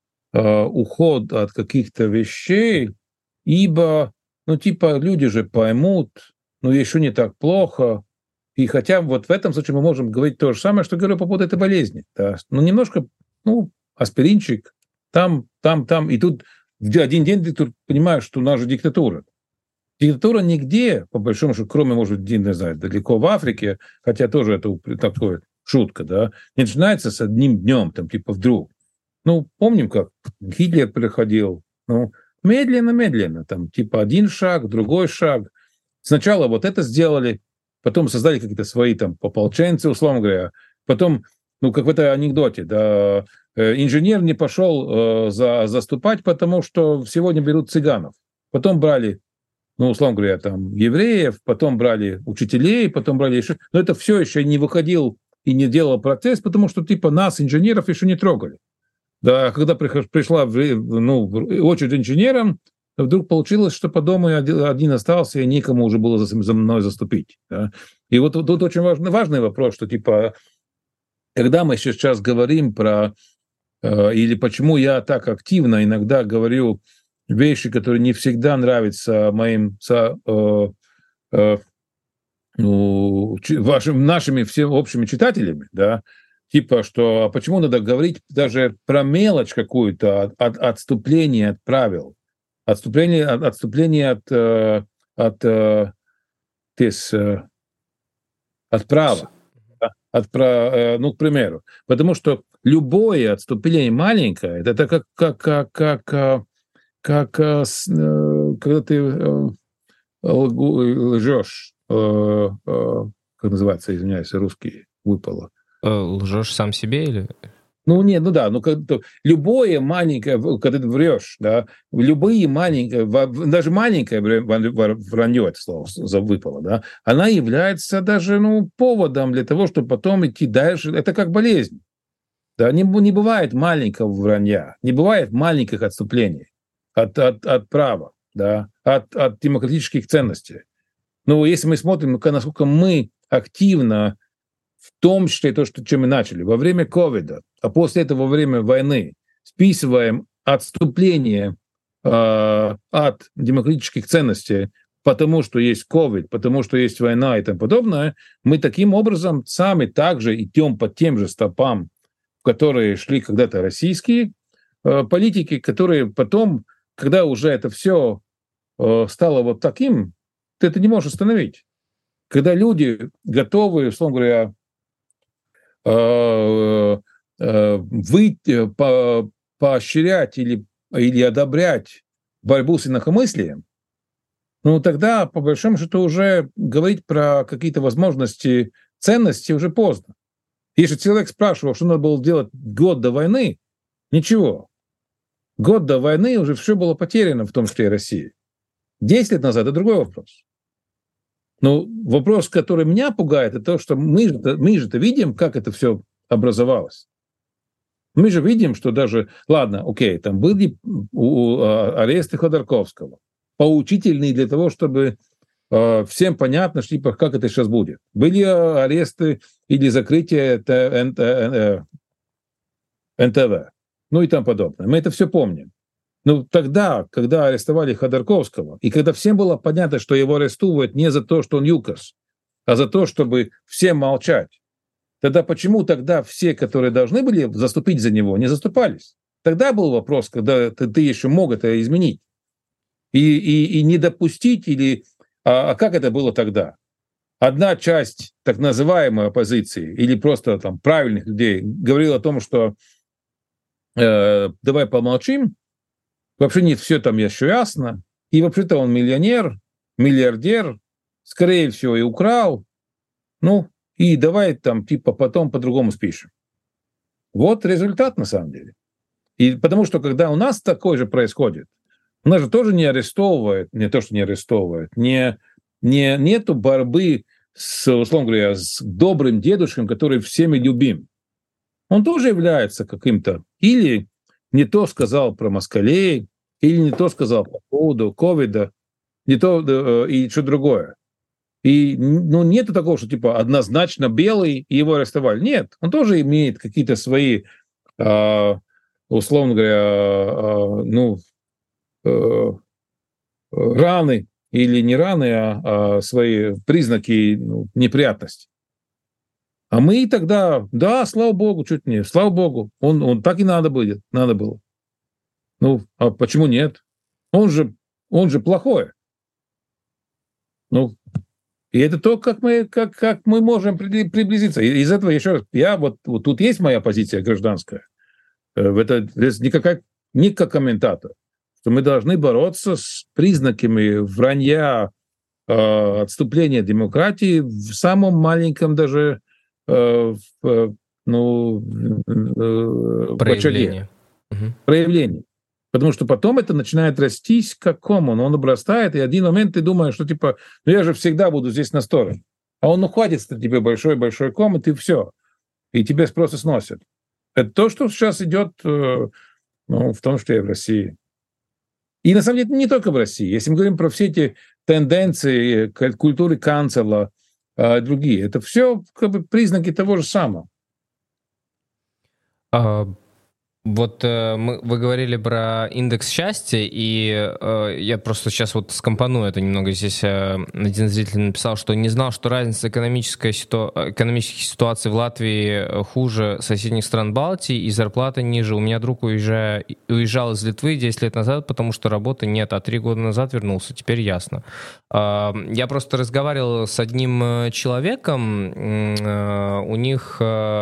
уход от каких-то вещей, ибо, люди же поймут, еще не так плохо. И хотя вот в этом случае мы можем говорить то же самое, что говорю по поводу этой болезни. Да? Немножко, аспиринчик, там, и тут в один день ты тут понимаешь, что у нас же диктатура. Диктатура нигде, по большому счету, кроме, может быть, не знаю, далеко в Африке, хотя тоже это такое шутка, да, не начинается с одним днем, вдруг. Помним, как Гитлер приходил, медленно, один шаг, другой шаг. Сначала вот это сделали, потом создали какие-то свои ополченцы, условно говоря, потом, как в этом анекдоте, да, инженер не пошел заступать, потому что сегодня берут цыганов. Потом брали, условно говоря, евреев, потом брали учителей, потом брали еще... Но это все еще не выходил и не делал протест, потому что нас, инженеров, еще не трогали. Да, когда пришла очередь инженерам, вдруг получилось, что по дому один остался, и никому уже было за мной заступить. Да? И вот тут очень важный вопрос, что когда мы сейчас говорим про... или почему я так активно иногда говорю вещи, которые не всегда нравятся моим нашими всеми общими читателями, да, что почему надо говорить даже про мелочь какую-то, отступление от правил, отступление от права, к примеру. Потому что любое отступление маленькое, это как когда ты лжешь, как называется, извиняюсь, русский выпало. Лжешь сам себе или... Любое маленькое, когда ты врешь, да, любые маленькие, даже маленькое вранье, это слово выпало, да, она является даже, поводом для того, чтобы потом идти дальше. Это как болезнь. Да, не бывает маленького вранья, не бывает маленьких отступлений от права, да, от демократических ценностей. Если мы смотрим, насколько мы активно, в том числе то, чем мы начали, во время ковида, а после этого во время войны, списываем отступление от демократических ценностей, потому что есть ковид, потому что есть война и тому подобное, мы таким образом сами также идем по тем же стопам, в которые шли когда-то российские политики, которые потом, когда уже это все стало вот таким, ты это не можешь остановить. Когда люди готовы, условно говоря, поощрять или одобрять борьбу с инакомыслием, тогда, по большому счету, уже говорить про какие-то возможности, ценности уже поздно. Если человек спрашивал, что надо было делать год до войны, ничего. Год до войны уже все было потеряно, в том числе и России. 10 лет назад – это другой вопрос. Но вопрос, который меня пугает, это то, что мы же видим, как это все образовалось. Мы же видим, что даже, ладно, окей, там были аресты Ходорковского, поучительные для того, чтобы всем понятно, что, типа, как это сейчас будет. Были аресты или закрытие НТВ, ну и тому подобное. Мы это все помним. Но тогда, когда арестовали Ходорковского, и когда всем было понятно, что его арестовывают не за то, что он ЮКОС, а за то, чтобы всем молчать, тогда почему тогда все, которые должны были заступить за него, не заступались? Тогда был вопрос, когда ты еще мог это изменить. И не допустить, или... А как это было тогда? Одна часть так называемой оппозиции или просто там правильных людей говорила о том, что давай помолчим, вообще нет, все там еще ясно, и вообще-то он миллионер, миллиардер, скорее всего, и украл, ну, и давай там типа потом по-другому спишем. Вот результат на самом деле. И потому что когда у нас такое же происходит, у нас же тоже не арестовывают, не то, что не арестовывают, нету борьбы с, условно говоря, с добрым дедушкой, который всеми любим. Он тоже является каким-то, или не то сказал про москалей, или не то сказал по поводу ковида, не то и что другое. И ну, нету такого, что типа однозначно белый, и его арестовали. Нет, он тоже имеет какие-то свои, условно говоря, раны, или не раны, а свои признаки неприятности. А мы тогда, да, слава богу, чуть не, слава богу, он так и надо было. Ну, а почему нет? Он же плохое. Ну, и это то, как мы можем приблизиться. Из этого еще раз, вот тут есть моя позиция гражданская. Это не как комментатор, что мы должны бороться с признаками вранья, отступления демократии в самом маленьком даже проявление. Проявление. Потому что потом это начинает растись как ком, он обрастает, и один момент ты думаешь, что типа, ну я же всегда буду здесь на стороне. А он ухватится тебе большой-большой ком, и ты все. И тебя просто сносят. Это то, что сейчас идет в том числе и в России. И на самом деле не только в России. Если мы говорим про все эти тенденции культуры канцела, другие, это все как бы признаки того же самого. Вот вы говорили про индекс счастья, и я просто сейчас вот скомпоную это немного. Здесь один зритель написал, что не знал, что разница экономических ситуаций в Латвии хуже соседних стран Балтии и зарплата ниже. У меня друг уезжал из Литвы 10 лет назад, потому что работы нет, а 3 года назад вернулся. Теперь ясно. Я просто разговаривал с одним человеком, у них...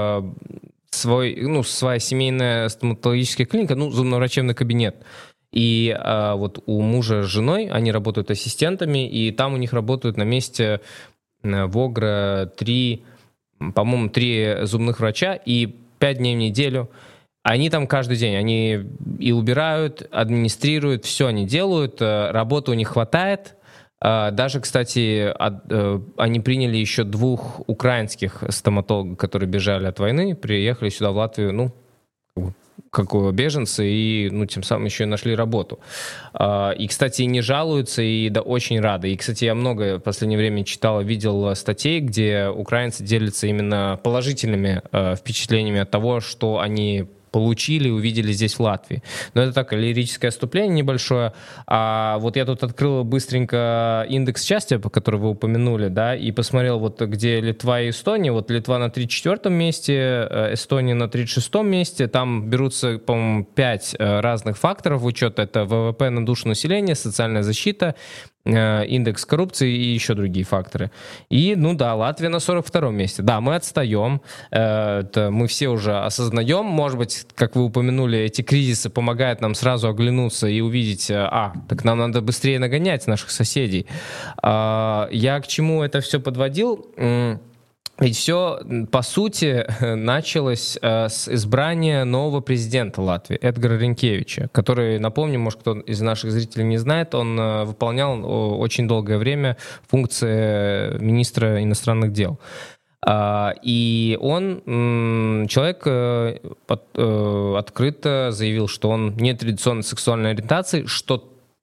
своя семейная стоматологическая клиника, зубно-врачебный кабинет. И вот у мужа с женой, они работают ассистентами, и там у них работают на месте в Огра 3 зубных врача и 5 дней в неделю. Они там каждый день, они и убирают, администрируют, все они делают, работы у них хватает. Даже, кстати, они приняли еще 2 украинских стоматологов, которые бежали от войны, приехали сюда, в Латвию, как беженцы, и тем самым еще и нашли работу. И, кстати, не жалуются, и да, очень рады. И, кстати, я много в последнее время читал, видел статей, где украинцы делятся именно положительными впечатлениями от того, что они получили, увидели здесь в Латвии. Но это так, лирическое отступление небольшое. А вот я тут открыл быстренько индекс счастья, по которому вы упомянули, да, и посмотрел, вот где Литва и Эстония. Вот Литва на 34-м месте, Эстония на 36-м месте. Там берутся, по-моему, 5 разных факторов в учет. Это ВВП на душу населения, социальная защита, индекс коррупции и еще другие факторы. И, Латвия на 42-м месте. Да, мы отстаем. Это мы все уже осознаем. Может быть, как вы упомянули, эти кризисы помогают нам сразу оглянуться и увидеть, так нам надо быстрее нагонять наших соседей. Я к чему это все подводил? Ведь все, по сути, началось с избрания нового президента Латвии, Эдгара Ринкевича, который, напомню, может, кто из наших зрителей не знает, он выполнял очень долгое время функции министра иностранных дел. И он, человек, открыто заявил, что он нетрадиционной сексуальной ориентации, что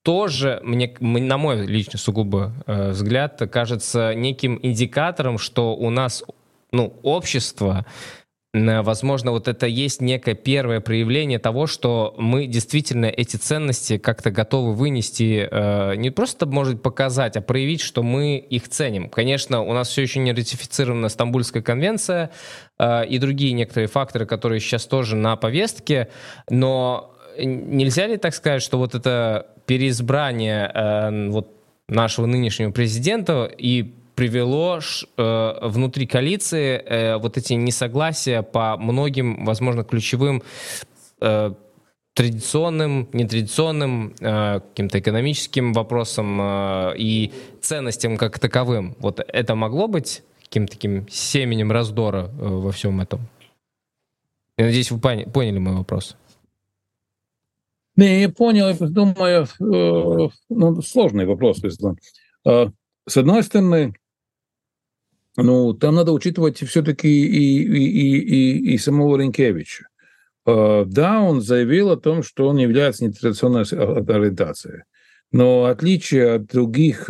тоже, на мой личный сугубо взгляд, кажется неким индикатором, что у нас, общество, возможно, вот это есть некое первое проявление того, что мы действительно эти ценности как-то готовы вынести, не просто, может, показать, а проявить, что мы их ценим. Конечно, у нас все еще не ратифицирована Стамбульская конвенция и другие некоторые факторы, которые сейчас тоже на повестке, но нельзя ли так сказать, что вот это переизбрание нашего нынешнего президента и привело внутри коалиции вот эти несогласия по многим, возможно, ключевым традиционным, нетрадиционным, каким-то экономическим вопросам и ценностям как таковым. Вот это могло быть каким-то таким семенем раздора во всем этом? Я надеюсь, вы поняли мой вопрос. Не, я понял, я думаю, сложный вопрос. С одной стороны, там надо учитывать все-таки и самого Ренкевича. Да, он заявил о том, что он является нетрадиционной ориентацией. Но в отличие от других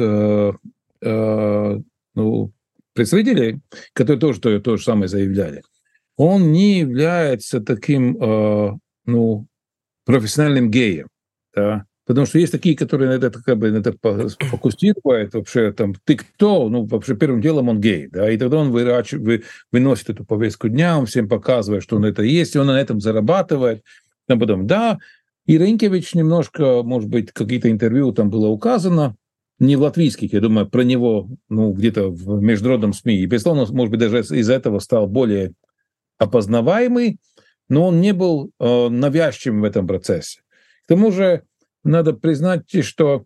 представителей, которые тоже то же самое заявляли, он не является таким профессиональным геем. Да? Потому что есть такие, которые на это фокусируют, вообще там, ты кто? Вообще первым делом он гей, да, и тогда он выносит эту повестку дня, он всем показывает, что он это есть, и он на этом зарабатывает. А потом, да, и Ренкевич немножко, может быть, какие-то интервью там было указано, не в латвийских, я думаю, про него, где-то в международном СМИ, и, безусловно, может быть, даже из-за этого стал более опознаваемый, но он не был навязчивым в этом процессе. К тому же, надо признать, что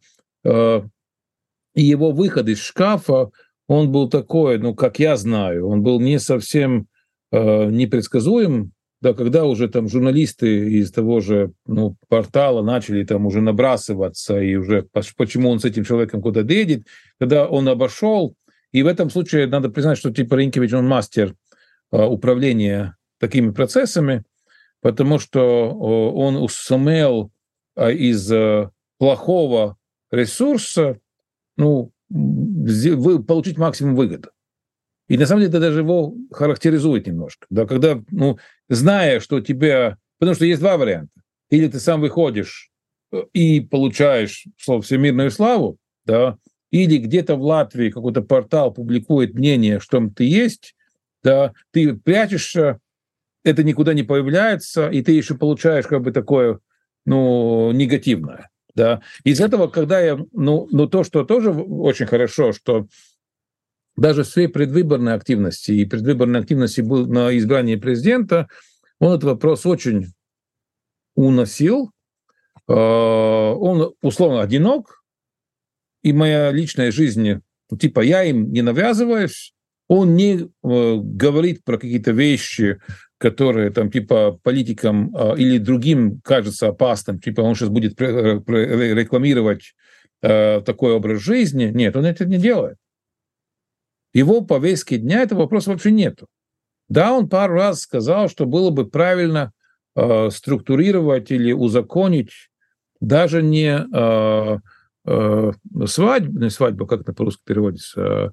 его выход из шкафа, он был такой, как я знаю, он был не совсем непредсказуем, да, когда уже там журналисты из того же портала начали там уже набрасываться, и уже почему он с этим человеком куда-то едет, когда он обошел, и в этом случае надо признать, что Ренкевич, он мастер управления такими процессами, потому что он сумел из плохого ресурса получить максимум выгоды. И на самом деле это даже его характеризует немножко. Да, когда, зная, что тебя... Потому что есть два варианта. Или ты сам выходишь и получаешь всемирную славу, да, или где-то в Латвии какой-то портал публикует мнение, что ты есть, да, ты прячешься, это никуда не появляется, и ты еще получаешь такое негативное. Да. Из этого, когда я... то, что тоже очень хорошо, что даже в своей предвыборной активности и предвыборной активности был на избрании президента, он этот вопрос очень уносил. Он, условно, одинок, и моя личная жизнь, я им не навязываюсь, он не говорит про какие-то вещи, которые там политикам или другим кажется опасным, он сейчас будет рекламировать такой образ жизни. Нет, он это не делает. Его повестки дня этого вопроса вообще нету. Да, он пару раз сказал, что было бы правильно структурировать или узаконить даже не свадьбу, как это по-русски переводится,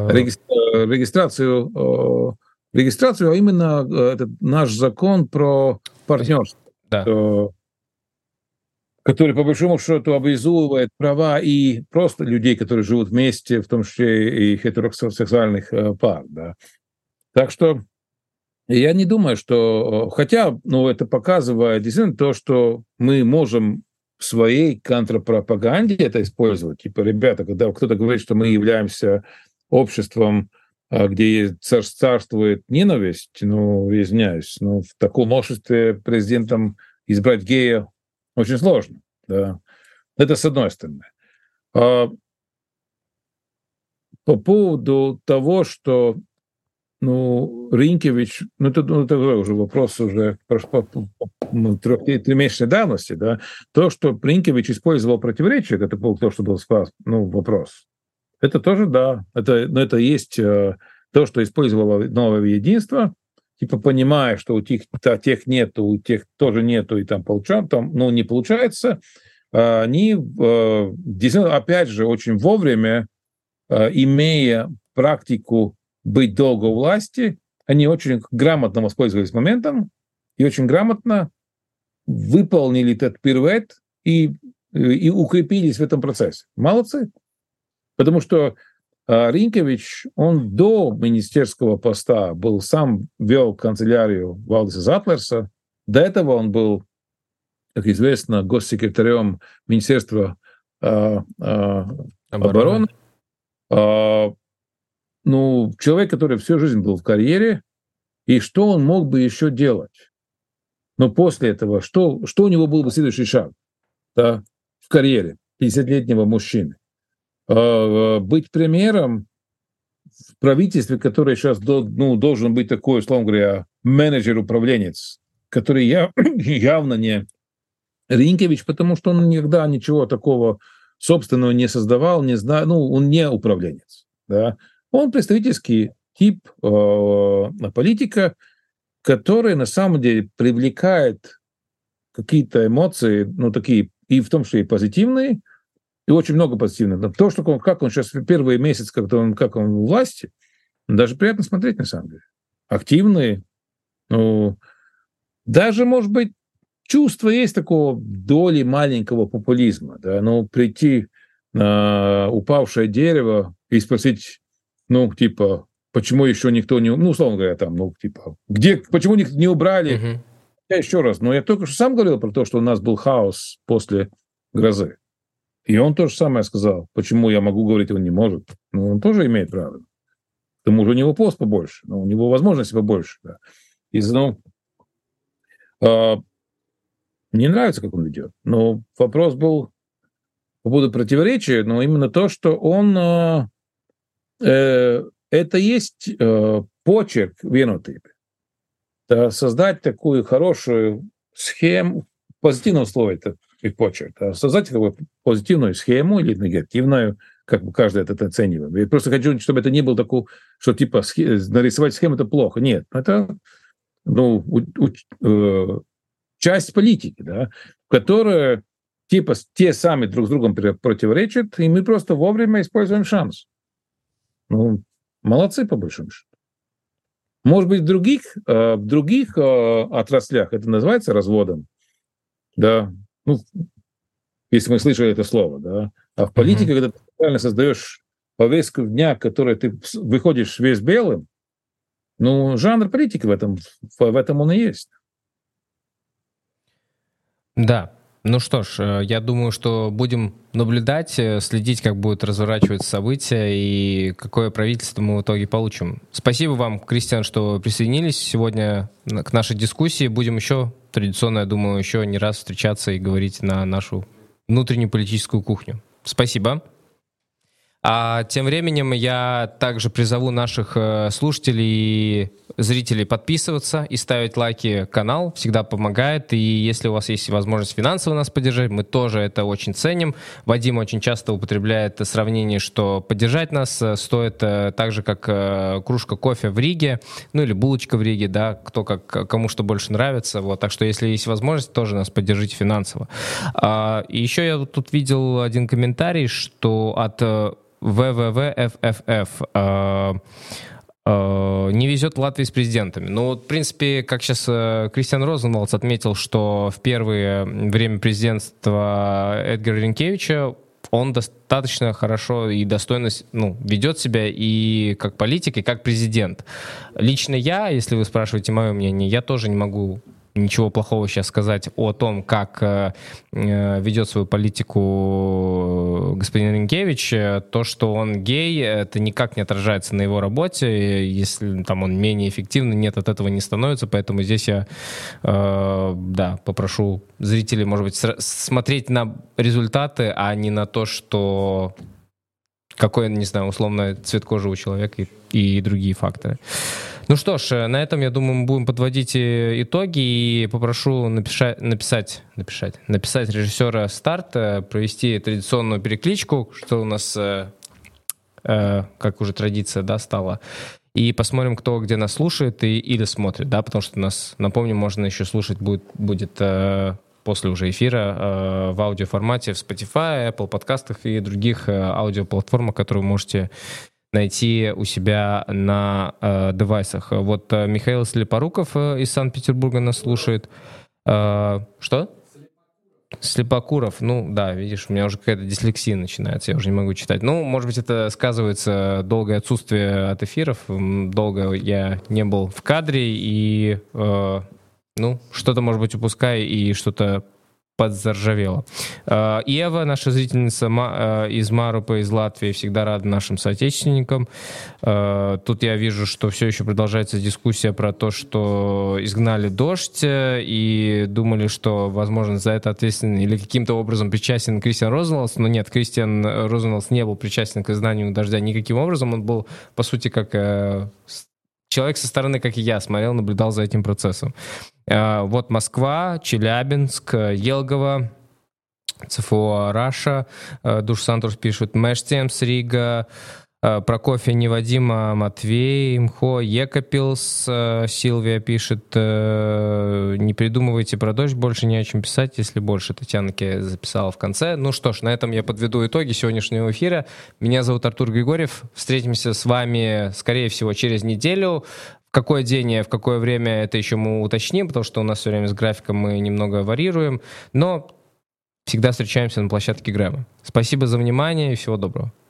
регистрацию, а именно этот наш закон про партнерство, да, который, по большому счету, обязует права и просто людей, которые живут вместе, в том числе и хетеросексуальных пар. Да. Так что я не думаю, что... Хотя, это показывает действительно то, что мы можем в своей контрпропаганде это использовать. Ребята, когда кто-то говорит, что мы являемся обществом, где царствует ненависть, извиняюсь, в таком обществе президентом избрать гея очень сложно. Да. Это с одной стороны. По поводу того, что Ренкевич, это уже вопрос уже тримесячной давности, да, то, что Ренкевич использовал противоречие, это был то, что был вопрос. Это тоже, да, это есть то, что использовало новое единство, понимая, что у тех нету, у тех тоже нету, и там не получается, они, действительно, опять же, очень вовремя, имея практику быть долго у власти, они очень грамотно воспользовались моментом и очень грамотно выполнили этот пируэт и укрепились в этом процессе. Молодцы. Потому что Ринкевич, он до министерского поста сам вел канцелярию Валдиса Затлерса. До этого он был, как известно, госсекретарем Министерства обороны. Человек, который всю жизнь был в карьере, и что он мог бы еще делать? Но после этого, что у него был бы следующий шаг, да, в карьере 50-летнего мужчины? Быть премьером в правительстве, которое сейчас должен быть такой, условно говоря, менеджер-управленец, который явно не Ринкевич, потому что он никогда ничего такого собственного не создавал, не знаю, он не управленец. Да? Он представительский тип политика, который на самом деле привлекает какие-то эмоции, такие, и в том числе и позитивные, и очень много позитивных. То, что как он сейчас первый месяц, как он у власти, даже приятно смотреть, на самом деле. Активные. Даже, может быть, чувство есть такого доли маленького популизма. Да? Прийти на упавшее дерево и спросить, почему еще никто не... условно говоря, почему не убрали? Uh-huh. Я еще раз, я только что сам говорил про то, что у нас был хаос после грозы. И он то же самое сказал. Почему я могу говорить, он не может? Он тоже имеет право. К тому же у него пост побольше, у него возможности побольше. Да. Мне нравится, как он ведет. Но вопрос был по поводу противоречия, но именно то, что он... это есть почерк Венотипа. Создать такую хорошую схему, позитивное слово это и почерк, создать такую позитивную схему или негативную, как бы каждый это оценивает. Я просто хочу, чтобы это не было такое, что нарисовать схему это плохо. Нет, это часть политики, да, которая те сами друг с другом противоречат, и мы просто вовремя используем шанс. Молодцы, по большому счету. Может быть, в других отраслях это называется разводом, да, если мы слышали это слово, да, а в политике, когда ты реально создаешь повестку дня, в которой ты выходишь весь белым, жанр политики в этом он и есть. Да. Что ж, я думаю, что будем наблюдать, следить, как будут разворачиваться события и какое правительство мы в итоге получим. Спасибо вам, Кристиан, что присоединились сегодня к нашей дискуссии. Будем еще, традиционно, я думаю, еще не раз встречаться и говорить на нашу внутреннюю политическую кухню. Спасибо. А тем временем я также призову наших слушателей и зрителей подписываться и ставить лайки канал. Всегда помогает. И если у вас есть возможность финансово нас поддержать, мы тоже это очень ценим. Вадим очень часто употребляет сравнение, что поддержать нас стоит так же, как кружка кофе в Риге, или булочка в Риге, да, кому что больше нравится. Так что если есть возможность, тоже нас поддержите финансово. И еще я тут видел один комментарий, что от ВВВФФФ не везет Латвии с президентами. В принципе, как сейчас Кристиан Розенвалдс отметил, что в первое время президентства Эдгара Ринкевича он достаточно хорошо и достойно ведет себя и как политик, и как президент. Лично я, если вы спрашиваете мое мнение, я тоже не могу ничего плохого сейчас сказать о том, как ведет свою политику господин Ринкевич. То, что он гей, это никак не отражается на его работе. Если он менее эффективный, нет, от этого не становится. Поэтому здесь я попрошу зрителей, может быть, смотреть на результаты, а не на то, что какой, не знаю, условно, цвет кожи у человека и другие факторы. Что ж, на этом, я думаю, мы будем подводить итоги, и попрошу написать режиссера «Старт», провести традиционную перекличку, что у нас, как уже традиция, стала, и посмотрим, кто где нас слушает или смотрит, потому что нас, напомню, можно еще слушать будет после уже эфира в аудиоформате в Spotify, Apple подкастах и других аудиоплатформах, которые вы можете найти у себя на девайсах. Вот Михаил Слепоруков из Санкт-Петербурга нас слушает. Что? Слепокуров, ну да, видишь, у меня уже какая-то дислексия начинается, я уже не могу читать. Ну, может быть, это сказывается долгое отсутствие от эфиров, долго я не был в кадре, и, что-то, может быть, упускаю, и что-то подзаржавело. Ева, наша зрительница из Марупа, из Латвии, всегда рада нашим соотечественникам. Тут я вижу, что все еще продолжается дискуссия про то, что изгнали дождь, и думали, что, возможно, за это ответственен или каким-то образом причастен Кристиан Розенвалдс, но нет, Кристиан Розенвалдс не был причастен к изгнанию дождя никаким образом, он был, по сути, как человек со стороны, как и я, смотрел, наблюдал за этим процессом. Вот Москва, Челябинск, Елгово, ЦФО Раша, Душ Сантурс пишет, Мэштемс, Рига, Прокофья, Невадима, Матвей, Мхо, Екапилс, Силвия пишет, не придумывайте про дождь, больше не о чем писать, если больше. Татьяна записала в конце. Ну что ж, на этом я подведу итоги сегодняшнего эфира. Меня зовут Артур Григорьев. Встретимся с вами, скорее всего, через неделю. В какой день и в какое время, это еще мы уточним, потому что у нас все время с графиком мы немного варьируем. Но всегда встречаемся на площадке Грэма. Спасибо за внимание и всего доброго.